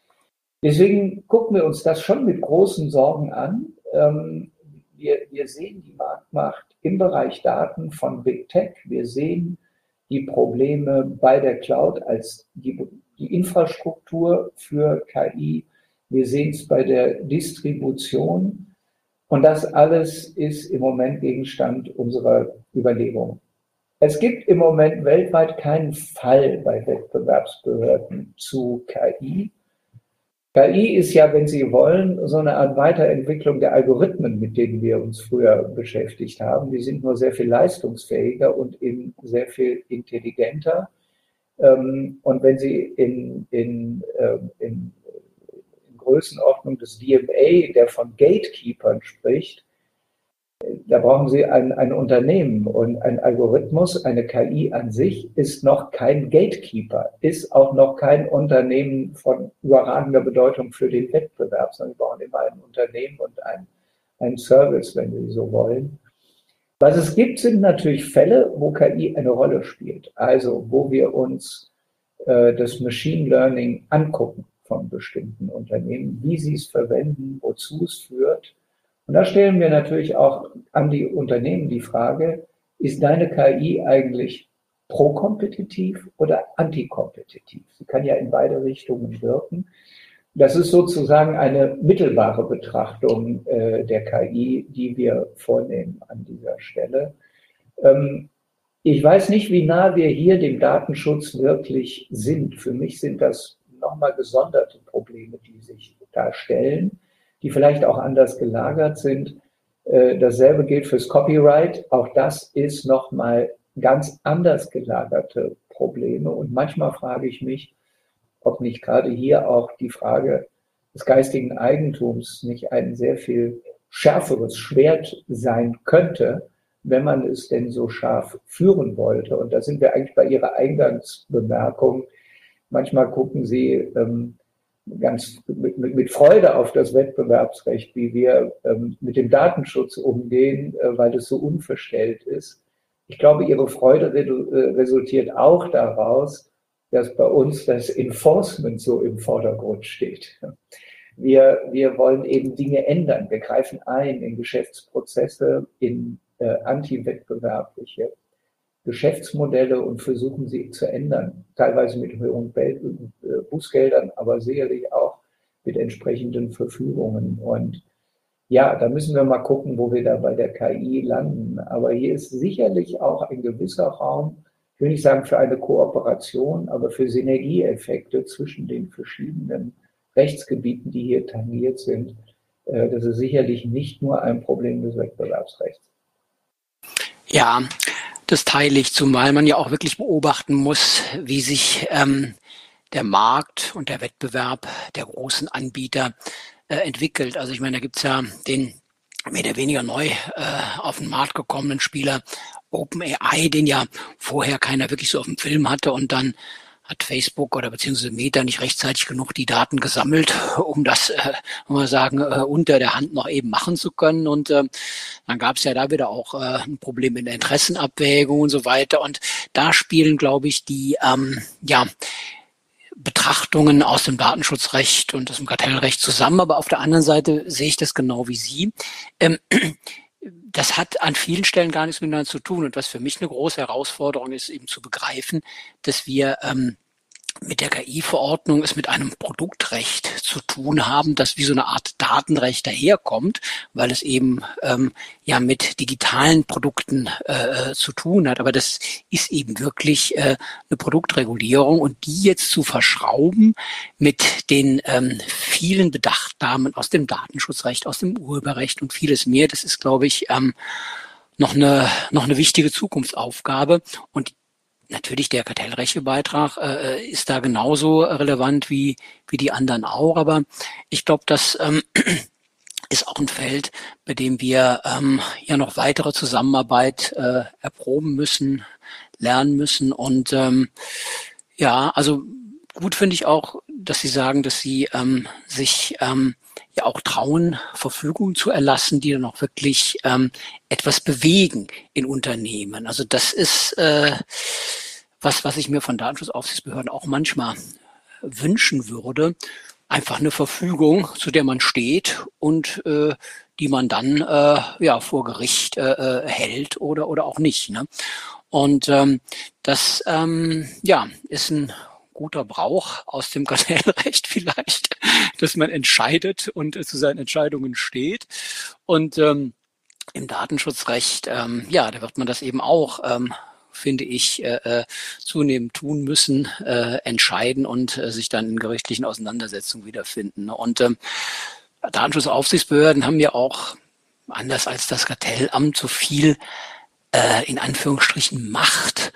Deswegen gucken wir uns das schon mit großen Sorgen an. Ähm, wir, wir sehen die Marktmacht im Bereich Daten von Big Tech. Wir sehen die Probleme bei der Cloud als die, die Infrastruktur für K I. Wir sehen es bei der Distribution. Und das alles ist im Moment Gegenstand unserer Überlegungen. Es gibt im Moment weltweit keinen Fall bei Wettbewerbsbehörden zu K I. K I ist ja, wenn Sie wollen, so eine Art Weiterentwicklung der Algorithmen, mit denen wir uns früher beschäftigt haben. Die sind nur sehr viel leistungsfähiger und eben sehr viel intelligenter. Und wenn Sie in, in, in, in Größenordnung des D M A, der von Gatekeepern spricht, da brauchen Sie ein, ein Unternehmen, und ein Algorithmus, eine K I an sich, ist noch kein Gatekeeper, ist auch noch kein Unternehmen von überragender Bedeutung für den Wettbewerb, sondern wir brauchen immer ein Unternehmen und ein, ein Service, wenn Sie so wollen. Was es gibt, sind natürlich Fälle, wo K I eine Rolle spielt, also wo wir uns äh, das Machine Learning angucken von bestimmten Unternehmen, wie sie es verwenden, wozu es führt. Und da stellen wir natürlich auch an die Unternehmen die Frage, ist deine K I eigentlich pro-kompetitiv oder antikompetitiv? Sie kann ja in beide Richtungen wirken. Das ist sozusagen eine mittelbare Betrachtung äh, der K I, die wir vornehmen an dieser Stelle. Ähm, ich weiß nicht, wie nah wir hier dem Datenschutz wirklich sind. Für mich sind das nochmal gesonderte Probleme, die sich da stellen, die vielleicht auch anders gelagert sind. Dasselbe gilt fürs Copyright. Auch das ist nochmal ganz anders gelagerte Probleme. Und manchmal frage ich mich, ob nicht gerade hier auch die Frage des geistigen Eigentums nicht ein sehr viel schärferes Schwert sein könnte, wenn man es denn so scharf führen wollte. Und da sind wir eigentlich bei Ihrer Eingangsbemerkung. Manchmal gucken Sie ähm, ganz mit, mit Freude auf das Wettbewerbsrecht, wie wir ähm, mit dem Datenschutz umgehen, äh, weil das so unverstellt ist. Ich glaube, Ihre Freude re- resultiert auch daraus, dass bei uns das Enforcement so im Vordergrund steht. Wir, wir wollen eben Dinge ändern. Wir greifen ein in Geschäftsprozesse, in äh, antiwettbewerbliche Geschäftsmodelle und versuchen sie zu ändern, teilweise mit höheren Bußgeldern, aber sicherlich auch mit entsprechenden Verfügungen. Und ja, da müssen wir mal gucken, wo wir da bei der K I landen. Aber hier ist sicherlich auch ein gewisser Raum, ich will nicht sagen für eine Kooperation, aber für Synergieeffekte zwischen den verschiedenen Rechtsgebieten, die hier tangiert sind. Das ist sicherlich nicht nur ein Problem des Wettbewerbsrechts. Ja, das teile ich, zumal man ja auch wirklich beobachten muss, wie sich ähm, der Markt und der Wettbewerb der großen Anbieter äh, entwickelt. Also ich meine, da gibt's ja den mehr oder weniger neu äh, auf den Markt gekommenen Spieler OpenAI, den ja vorher keiner wirklich so auf dem Film hatte, und dann hat Facebook oder beziehungsweise Meta nicht rechtzeitig genug die Daten gesammelt, um das, äh, mal sagen, äh, unter der Hand noch eben machen zu können. Und äh, dann gab es ja da wieder auch äh, ein Problem in der Interessenabwägung und so weiter. Und da spielen, glaube ich, die ähm, ja Betrachtungen aus dem Datenschutzrecht und aus dem Kartellrecht zusammen. Aber auf der anderen Seite sehe ich das genau wie Sie. Ähm, Das hat an vielen Stellen gar nichts miteinander zu tun. Und was für mich eine große Herausforderung ist, eben zu begreifen, dass wir ähm, mit der K I-Verordnung es mit einem Produktrecht zu tun haben, das wie so eine Art Datenrecht daherkommt, weil es eben ähm, ja mit digitalen Produkten äh, zu tun hat. Aber das ist eben wirklich äh, eine Produktregulierung, und die jetzt zu verschrauben mit den ähm, vielen Bedachtnahmen aus dem Datenschutzrecht, aus dem Urheberrecht und vieles mehr, das ist, glaube ich, ähm, noch eine noch eine wichtige Zukunftsaufgabe. Und natürlich, der Kartellrechtebeitrag äh, ist da genauso relevant wie wie die anderen auch, aber ich glaube, das ähm, ist auch ein Feld, bei dem wir ähm, ja noch weitere Zusammenarbeit äh, erproben müssen, lernen müssen. Und ähm, ja, also gut finde ich auch, dass Sie sagen, dass Sie ähm, sich ähm, ja auch trauen, Verfügungen zu erlassen, die dann auch wirklich ähm, etwas bewegen in Unternehmen. Also das ist äh, was, was ich mir von Datenschutzaufsichtsbehörden auch manchmal wünschen würde. Einfach eine Verfügung, zu der man steht und äh, die man dann äh, ja vor Gericht äh, hält oder oder auch nicht. Ne? Und ähm, das ähm, ja ist ein guter Brauch aus dem Kartellrecht vielleicht, dass man entscheidet und äh, zu seinen Entscheidungen steht. Und ähm, im Datenschutzrecht, ähm, ja, da wird man das eben auch ähm, finde ich, äh, zunehmend tun müssen, äh, entscheiden und äh, sich dann in gerichtlichen Auseinandersetzungen wiederfinden. Ne? Und ähm, Datenschutzaufsichtsbehörden haben ja auch, anders als das Kartellamt, so viel äh, in Anführungsstrichen Macht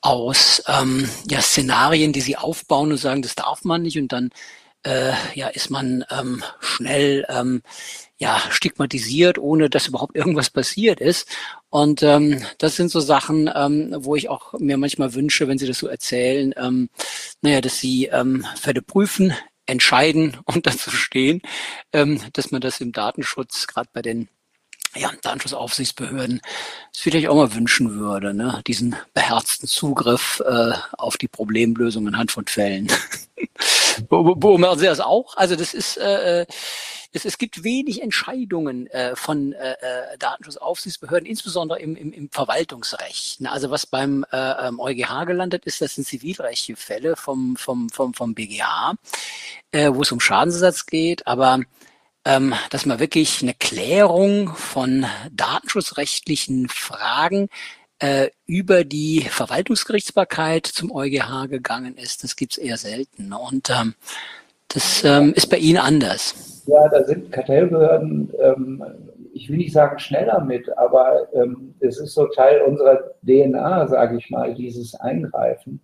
aus ähm, ja, Szenarien, die sie aufbauen und sagen, das darf man nicht, und dann äh, ja, ist man ähm, schnell ähm, ja, stigmatisiert, ohne dass überhaupt irgendwas passiert ist. Und ähm, das sind so Sachen, ähm, wo ich auch mir manchmal wünsche, wenn Sie das so erzählen, ähm, naja, dass Sie ähm, Fälle prüfen, entscheiden und dazu stehen, ähm, dass man das im Datenschutz, gerade bei den ja, Datenschutzaufsichtsbehörden, das vielleicht auch mal wünschen würde, ne? Diesen beherzten Zugriff äh, auf die Problemlösung anhand von Fällen. Beobachten Sie das auch? Also das ist, äh, es, es gibt wenig Entscheidungen äh, von äh, Datenschutzaufsichtsbehörden, insbesondere im, im, im Verwaltungsrecht. Ne? Also was beim äh, EuGH gelandet ist, das sind zivilrechtliche Fälle vom, vom, vom, vom B G H, äh, wo es um Schadensersatz geht, aber ähm, dass man wirklich eine Klärung von datenschutzrechtlichen Fragen äh, über die Verwaltungsgerichtsbarkeit zum EuGH gegangen ist, das gibt's eher selten. Und ähm, das ähm, ist bei Ihnen anders. Ja, da sind Kartellbehörden, ähm, ich will nicht sagen schneller mit, aber ähm, es ist so Teil unserer D N A, sage ich mal, dieses Eingreifen.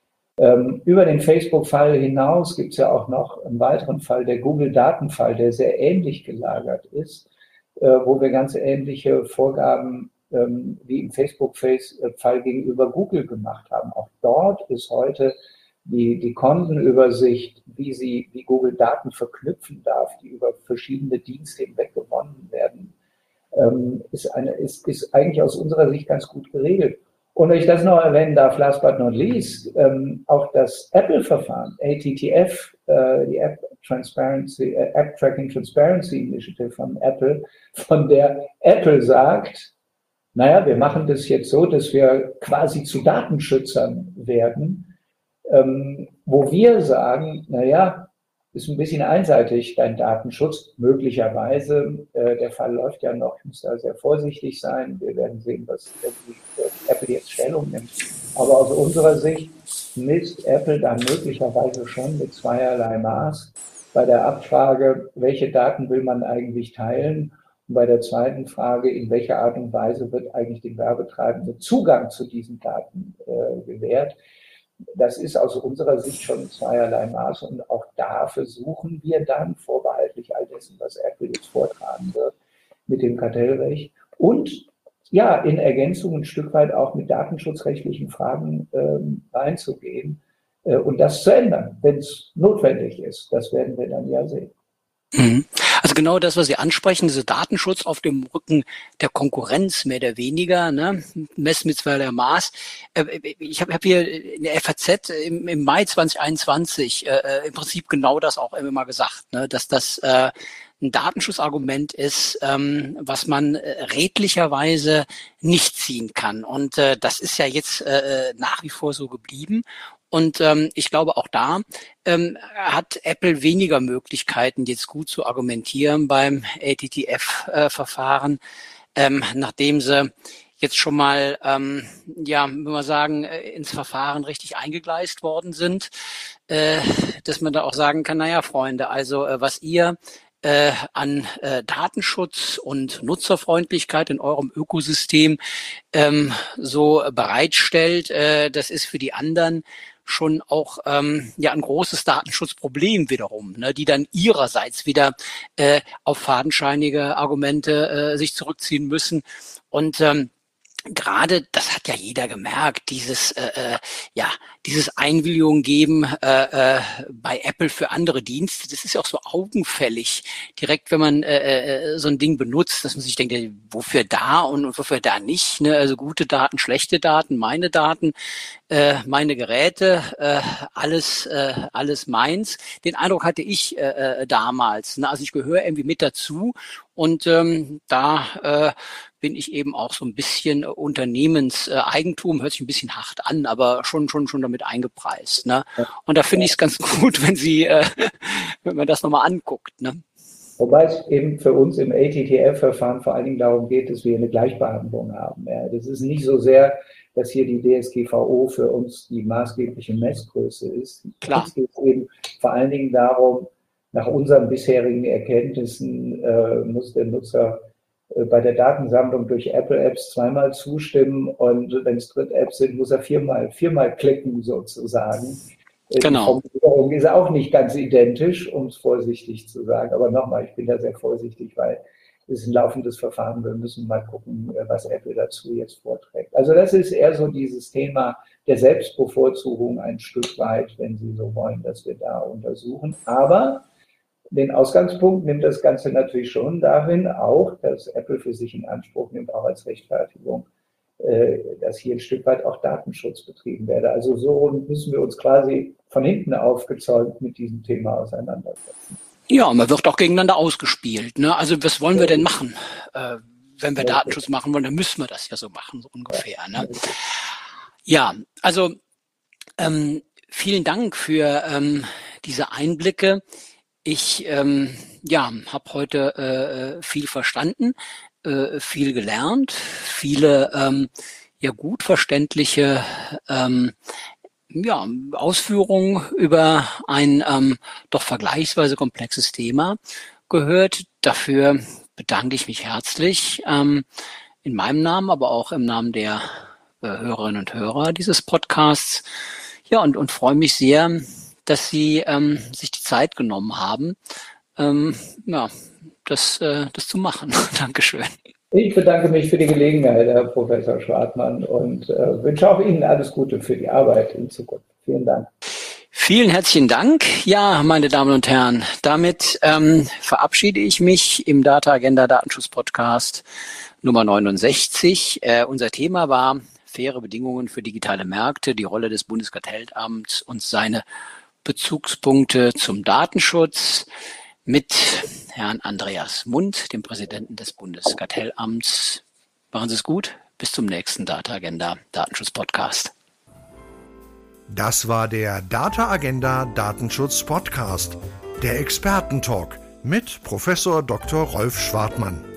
Ähm, über den Facebook-Fall hinaus gibt es ja auch noch einen weiteren Fall, der Google-Datenfall, der sehr ähnlich gelagert ist, äh, wo wir ganz ähnliche Vorgaben ähm, wie im Facebook-Fall gegenüber Google gemacht haben. Auch dort ist heute die, die Kontenübersicht, wie sie, wie Google Daten verknüpfen darf, die über verschiedene Dienste hinweg gewonnen werden, ähm, ist, eine, ist, ist eigentlich aus unserer Sicht ganz gut geregelt. Und wenn ich das noch erwähnen darf, last but not least, ähm, auch das Apple-Verfahren, A T T F, äh, die App Transparency, äh, App Tracking Transparency Initiative von Apple, von der Apple sagt, naja, wir machen das jetzt so, dass wir quasi zu Datenschützern werden, ähm, wo wir sagen, naja, ist ein bisschen einseitig, dein Datenschutz, möglicherweise. Äh, der Fall läuft ja noch, ich muss da sehr vorsichtig sein. Wir werden sehen, was Apple jetzt Stellung nimmt. Aber aus unserer Sicht misst Apple dann möglicherweise schon mit zweierlei Maß bei der Abfrage, welche Daten will man eigentlich teilen, und bei der zweiten Frage, in welcher Art und Weise wird eigentlich dem Werbetreibenden Zugang zu diesen Daten äh, gewährt. Das ist aus unserer Sicht schon zweierlei Maß, und auch da versuchen wir dann, vorbehaltlich all dessen, was Apple jetzt vortragen wird, mit dem Kartellrecht und ja, in Ergänzung ein Stück weit auch mit datenschutzrechtlichen Fragen ähm, reinzugehen äh, und das zu ändern, wenn es notwendig ist. Das werden wir dann ja sehen. Also genau das, was Sie ansprechen, dieser Datenschutz auf dem Rücken der Konkurrenz, mehr oder weniger, ne? Messen mit zweierlei Maß. Ich habe hab hier in der F A Z im, im Mai zwanzig einundzwanzig äh, im Prinzip genau das auch immer mal gesagt, ne? Dass das äh, ein Datenschutzargument ist, ähm, was man äh, redlicherweise nicht ziehen kann. Und äh, das ist ja jetzt äh, nach wie vor so geblieben. Und ähm, ich glaube, auch da ähm, hat Apple weniger Möglichkeiten, jetzt gut zu argumentieren beim A T T F-Verfahren, äh, ähm, nachdem sie jetzt schon mal, ähm, ja, wenn wir sagen, ins Verfahren richtig eingegleist worden sind, äh, dass man da auch sagen kann, naja, Freunde, also äh, was ihr äh, an äh, Datenschutz und Nutzerfreundlichkeit in eurem Ökosystem ähm, so bereitstellt, äh, das ist für die anderen schon auch ähm, ja ein großes Datenschutzproblem wiederum, ne, die dann ihrerseits wieder äh, auf fadenscheinige Argumente äh, sich zurückziehen müssen. Und ähm, gerade, das hat ja jeder gemerkt, dieses äh, ja dieses Einwilligung geben äh, äh, bei Apple für andere Dienste, das ist ja auch so augenfällig, direkt wenn man äh, so ein Ding benutzt, dass man sich denkt, wofür da und wofür da nicht, ne? Also gute Daten, schlechte Daten, meine Daten, äh, meine Geräte, äh, alles äh, alles meins. Den Eindruck hatte ich äh, damals, ne? Also ich gehöre irgendwie mit dazu. Und ähm, da äh, bin ich eben auch so ein bisschen Unternehmenseigentum, hört sich ein bisschen hart an, aber schon schon schon damit eingepreist. Ne? Und da finde ich es ganz gut, wenn Sie, äh, wenn man das nochmal anguckt. Ne? Wobei es eben für uns im A T T F-Verfahren vor allen Dingen darum geht, dass wir eine Gleichbehandlung haben. Ja. Das ist nicht so sehr dass hier die D S G V O für uns die maßgebliche Messgröße ist. Klar. Es geht eben vor allen Dingen darum, nach unseren bisherigen Erkenntnissen äh, muss der Nutzer äh, bei der Datensammlung durch Apple-Apps zweimal zustimmen und wenn es Dritt-Apps sind, muss er viermal, viermal klicken sozusagen. Genau. Die Formulierung ist auch nicht ganz identisch, um es vorsichtig zu sagen. Aber nochmal, ich bin da sehr vorsichtig, weil es ist ein laufendes Verfahren. Wir müssen mal gucken, was Apple dazu jetzt vorträgt. Also das ist eher so dieses Thema der Selbstbevorzugung ein Stück weit, wenn Sie so wollen, dass wir da untersuchen. Aber den Ausgangspunkt nimmt das Ganze natürlich schon darin auch, dass Apple für sich in Anspruch nimmt, auch als Rechtfertigung, dass hier ein Stück weit auch Datenschutz betrieben werde. Also so müssen wir uns quasi von hinten aufgezäumt mit diesem Thema auseinandersetzen. Ja, man wird auch gegeneinander ausgespielt. Ne? Also was wollen wir denn machen? Äh, wenn wir Datenschutz machen wollen, dann müssen wir das ja so machen, so ungefähr. Ne? Ja, also ähm, vielen Dank für ähm, diese Einblicke. Ich ähm, ja, habe heute äh, viel verstanden, äh, viel gelernt, viele ähm, ja gut verständliche ähm, ja, Ausführungen über ein ähm, doch vergleichsweise komplexes Thema gehört. Dafür bedanke ich mich herzlich ähm, in meinem Namen, aber auch im Namen der äh, Hörerinnen und Hörer dieses Podcasts. Ja, und, und freue mich sehr, dass Sie ähm, sich die Zeit genommen haben, ähm, ja, das, äh, das zu machen. Dankeschön. Ich bedanke mich für die Gelegenheit, Herr Professor Schwartmann, und äh, wünsche auch Ihnen alles Gute für die Arbeit in Zukunft. Vielen Dank. Vielen herzlichen Dank. Ja, meine Damen und Herren, damit ähm, verabschiede ich mich im Data Agenda Datenschutz Podcast Nummer neunundsechzig. Äh, unser Thema war faire Bedingungen für digitale Märkte, die Rolle des Bundeskartellamts und seine Bezugspunkte zum Datenschutz mit Herrn Andreas Mund, dem Präsidenten des Bundeskartellamts. Machen Sie es gut. Bis zum nächsten Data Agenda Datenschutz Podcast. Das war der Data Agenda Datenschutz Podcast, der Expertentalk mit Professor Doktor Rolf Schwartmann.